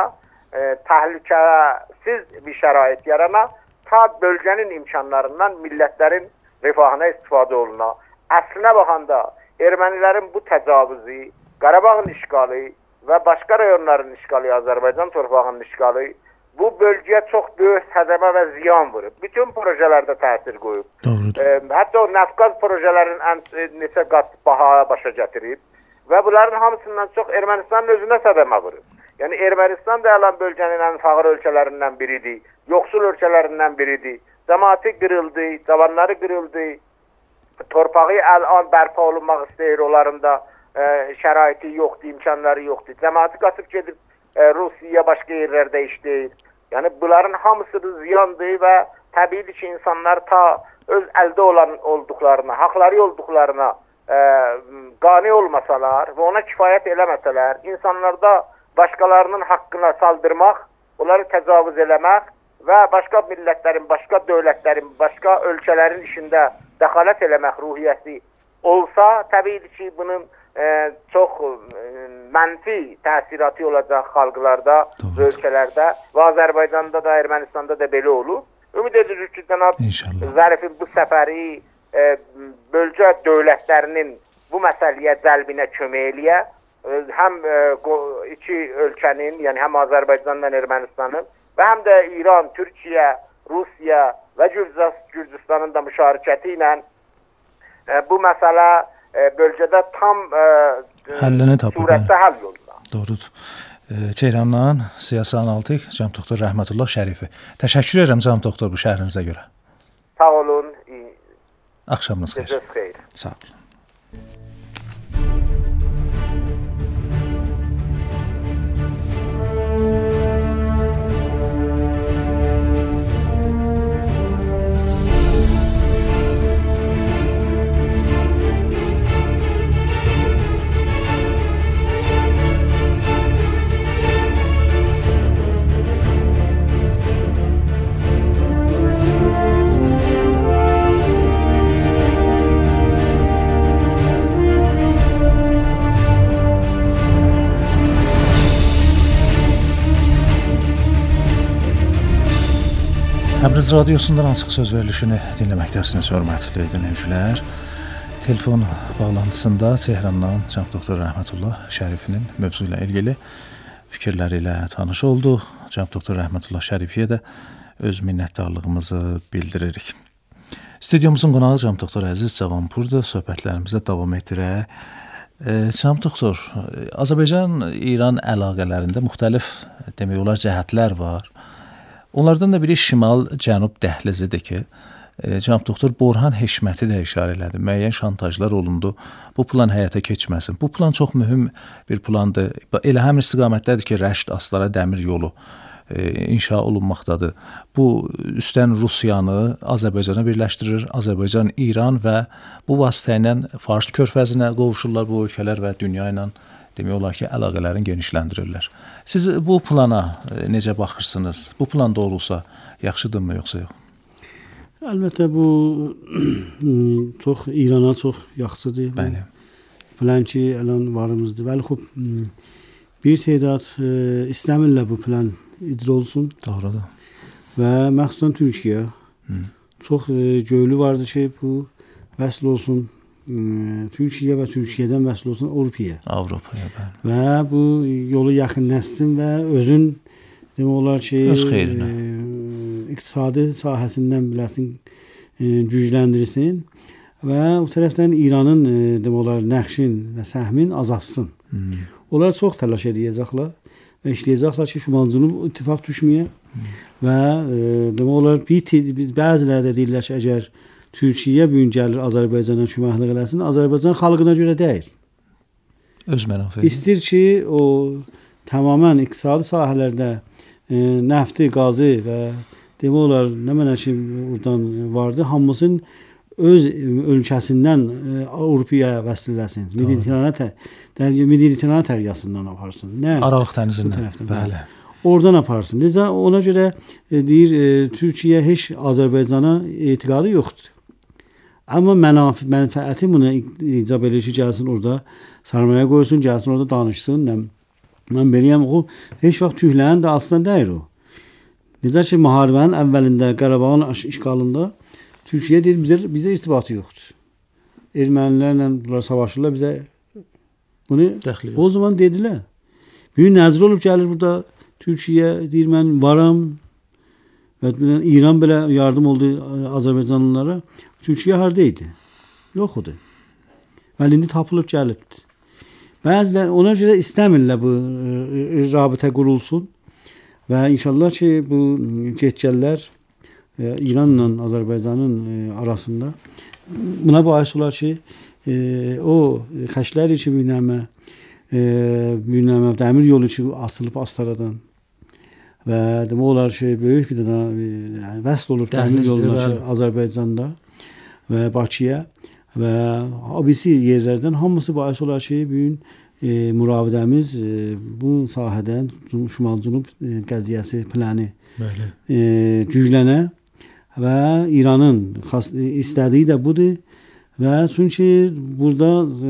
S1: təhlükəsiz bir şərait yarana, ta bölgənin imkanlarından millətlərin rifahına istifadə oluna. Əslinə baxanda ermənilərin bu təcavüzü, Qarabağın işğalı və başqa rayonların işğalı, Azərbaycan torpağının işğalı bu bölgəyə çox böyük hədəmə və ziyan vurub. Bütün projelərdə təsir qoyub. Hətta o Nəfqaz projelərinin neçə qat bahaya başa gətirib və bunların hamısından çox Ermənistanın özünə sədəmə vurub. Yəni Ermənistan da əlan bölgənin ən fağır ölkələrindən biridir, yoxsul ölkələrindən biridir. Cəmaati qırıldı, cavanları qırıldı, torpağı əlan bərpa olunmaq istəyir, onların da şəraiti yoxdur, imkanları yoxdur. Cəmaati qaçıb gedib Rusiya başqa yerlərdə işləyir. Yəni bunların hamısı ziyandır və təbiidir ki, insanlar ta öz əldə olduqlarına, haqları olduqlarına qane olmasalar və ona kifayət eləməsələr, insanlarda başqalarının haqqına saldırmaq, onları təcavüz eləmək və başqa millətlərin, başqa dövlətlərin, başqa ölkələrin işində dəxalət eləmək ruhiyyəsi olsa, təbiidir ki, bunun çox mənfi təsiratı olacaq xalqlarda, ölkələrdə və Azərbaycanda da, Ermənistanda da belə olur. Ümid edirik ki, cənab Zərifin bu səfəri bölgə dövlətlərinin bu məsələyə cəlbinə kömək eləyə, həm iki ölkənin, yəni həm Azərbaycandan Ermənistanın və həm də İran, Türkiyə, Rusiya və Gürcüstanın da müşarikəti ilə bu məsələ bölgədə tam surətdə həll yoluna.
S2: Doğrudur. Tehrandan siyasi analitik cənab doktor Rəhmətullah Şərifi. Təşəkkür edirəm cənab doktor bu şərhinizə görə.
S1: Sağ olun.
S2: Axşamınız xeyir. Sağ olun. Təbriz radiosundan açıq söz verilişini dinləməkdəsiniz, hörmətli dinləyicilər. Telefon bağlantısında Tehrandan cənab doktor Rəhmətullah Şərifinin mövzu ilə ilgili fikirləri ilə tanış olduq. Cənab doktor Rəhmətullah Şərifiyə də öz minnətdarlığımızı bildiririk. Studiyomuzun qonağı cənab doktor Əziz Cavanpurdur. Söhbətlərimizə davam etdirək. Cənab doktor, Azərbaycan-İran əlaqələrində müxtəlif demək olar cəhətlər var. Onlardan da biri şimal-cənub dəhlizidir ki, cənab doktor Borhan Heşməti də işarə elədi. Müəyyən şantajlar olundu. Bu plan həyata keçməsin. Bu plan çox mühüm bir plandır. Elə həmin istiqamətdədir ki, Rəşd-Astara dəmir yolu inşa olunmaqdadır. Bu üstən Rusiyanı Azərbaycana birləşdirir. Azərbaycan, İran və bu vasitə ilə Fars körfəzinə qovuşurlar bu ölkələr və dünya ilə demək olar ki, əlaqələrini genişləndirirlər. Siz bu plana necə baxırsınız? Bu plan doğrulsa yaxşıdırmı, yoxsa yox?
S3: Əlbəttə, bu İrana çox yaxşıdır.
S2: Bəli.
S3: Plan ki, əlan varımızdır. Bəli, xub, bir tədad istəmirlər bu plan icra olsun.
S2: Doğrudur.
S3: Və məxsusən Türkiyə çox göylü vardır ki, bu vəsl olsun Türkiyə və Türkiyədən vəsl olsun
S2: Avropaya.
S3: Və bu yolu yaxınləşsin və özün demək olar ki,
S2: öz xeyrinə
S3: iqtisadi sahəsindən biləsin, gücləndirsin və o tərəfdən İranın demək olar nəqşin və səhmin azalsın. Onlar çox təlaş edəcəklər və işləyəcəklər ki, Şimal-Cənub ittifaq düşməyə və demək olar bəziləri də deyirlər ki, əgər Türkiyə bu gün gəlir Azərbaycana köməklik eləsin, Azərbaycan xalqına görə deyil.
S2: Öz mənafeyi.
S3: İstir ki, o tamamilə iqtisadi sahələrdə nefti, qazı və demək olar nə mənə ki, oradan vardı, hamısının öz ölkəsindən Avropaya vəsl eləsin. Mediterrana təriqəsindən aparsın. Nə?
S2: Aralıq dənizindən. Bəli.
S3: Oradan aparsın. Necə ona görə deyir Türkiyə heç Azərbaycana etiqadı yoxdur. Amma mənfəəti buna icab edir ki, gəlsin orada sarmaya qoysun, gəlsin orada danışsın. Mən beləyəm, o heç vaxt tühlənən də aslında deyir o. Necə ki, müharibənin əvvəlində Qarabağın işğalında Türkiyə deyir, bizə irtibatı yoxdur. Ermənilərlə bunlar savaşırlar, bizə bunu o zaman dedilər. Bir nəzir olub gəlir burada Türkiyə, deyir, mən varam və İran belə yardım oldu Azərbaycanlılara. Türkiyə haradaydı? Yoxudur. Və indi tapılıb gəlibdir. Bəzilər ona görə istəmirlər bu rabitə qurulsun və inşallah ki, bu get-gəllər İranla Azərbaycanın arasında buna bahis olar ki, o xəşlər ki, dəmir yolu ki, açılıb Astaradan və demək olar ki, böyük bir dənə vəsl olub dəmir yoluna ki, Azərbaycanda və Bakıya və abisi yerlərdən hamısı bahis olar ki, bugün müravidəmiz bu sahədən Şimal-Cənub qəziyyəsi planı güclənə və İranın istədiyi də budur və çünki burada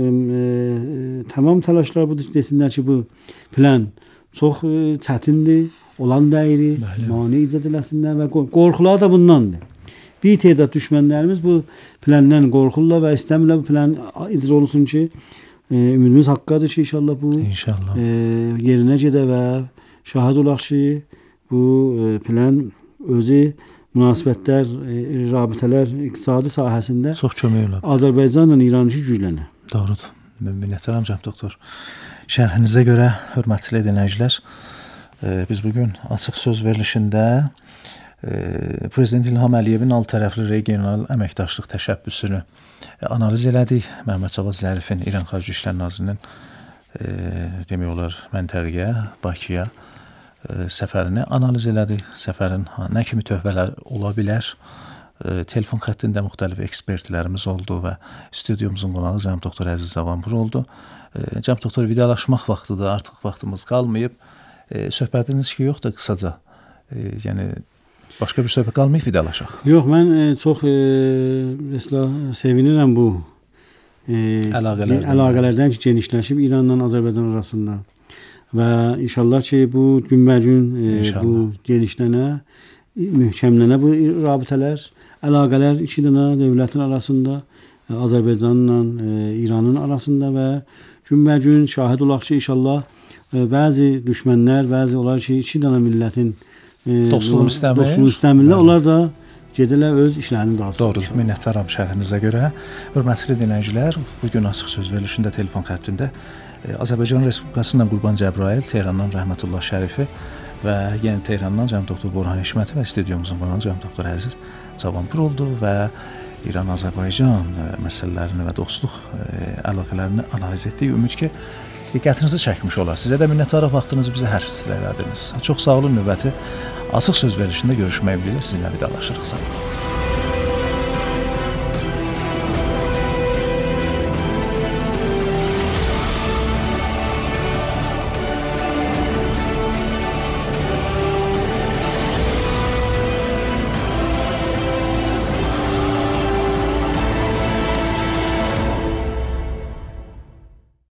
S3: tamam təlaşlar budur desinlər ki, bu plan çox çətindir, olan dəyiri, mani icad eləsinlər və qorxular da bundandır. Bir tədad düşmənlərimiz bu plandan qorxurlar və istəmirlər bu plan icra olsun ki, ümidimiz haqqadır ki, inşallah bu yerinə gedə və şahid olaq ki, bu plan özü münasibətlər, rabitələr iqtisadi sahəsində
S2: çox kömək olar.
S3: Azərbaycanla İran üçün güclənir.
S2: Doğrudur. Minnətdaram cənab doktor. Şərhinizə görə, hörmətli dinləyicilər, biz bugün açıq söz verilişində Prezident İlham Əliyevin alt tərəfli regional əməkdaşlıq təşəbbüsünü analiz elədik. Məhəmməd Cavad Zərifin İran Xarici İşlər Nazirinin demək olar məntəqəyə, Bakıya səfərini analiz elədik. Səfərin nə kimi töhfələr ola bilər? Telefon xəttində müxtəlif ekspertlərimiz oldu və studiyumuzun qonağı cənab doktor Əziz Zavanpur oldu. Cənab doktor, vidalaşmaq vaxtıdır, artıq vaxtımız qalmayıb. Söhbətiniz ki, yoxdur qısaca. Yəni başqa bir söhbət qalmayıb, vidalaşaq.
S3: Yox, mən çox sevinirəm bu əlaqələrdən ki, genişləşib İranla Azərbaycan arasında və inşallah ki, bu günbə-gün bu genişlənə, möhkəmlənə bu rabitələr, əlaqələr iki dənə dövlətin arasında, Azərbaycanla İranın arasında və günbə-gün şahid olaq ki, inşallah bəzi düşmənlər, bəzi olar ki, iki dənə millətin dostluğunu istəmirlər, onlar da gedilər öz işlərini dağıtsın.
S2: Doğrudur, minnətdaram şərhinizə görə. Hörmətli dinləyicilər, bugün açıq söz verilişində telefon xəttində Azərbaycan Respublikasından Qurban Cəbrayıl, Tehrandan Rəhmətullah Şərifi və Yeni Tehrandan cənab doktor Burhan Hişməti və studiyumuzun qonağı cənab doktor Əziz Cavanpur oldu və İran-Azərbaycan məsələlərini və dostluq əlaqələrini analiz etdik. Ümid ki, diqqətinizi çəkmiş olar. Sizə də minnətdarıq, vaxtınızı bizə həsr elədiniz. Çox sağ olun, növbəti açıq söz verilişində görüşmək dileğiyle sizinlə vidalaşırıq. Sağ olun.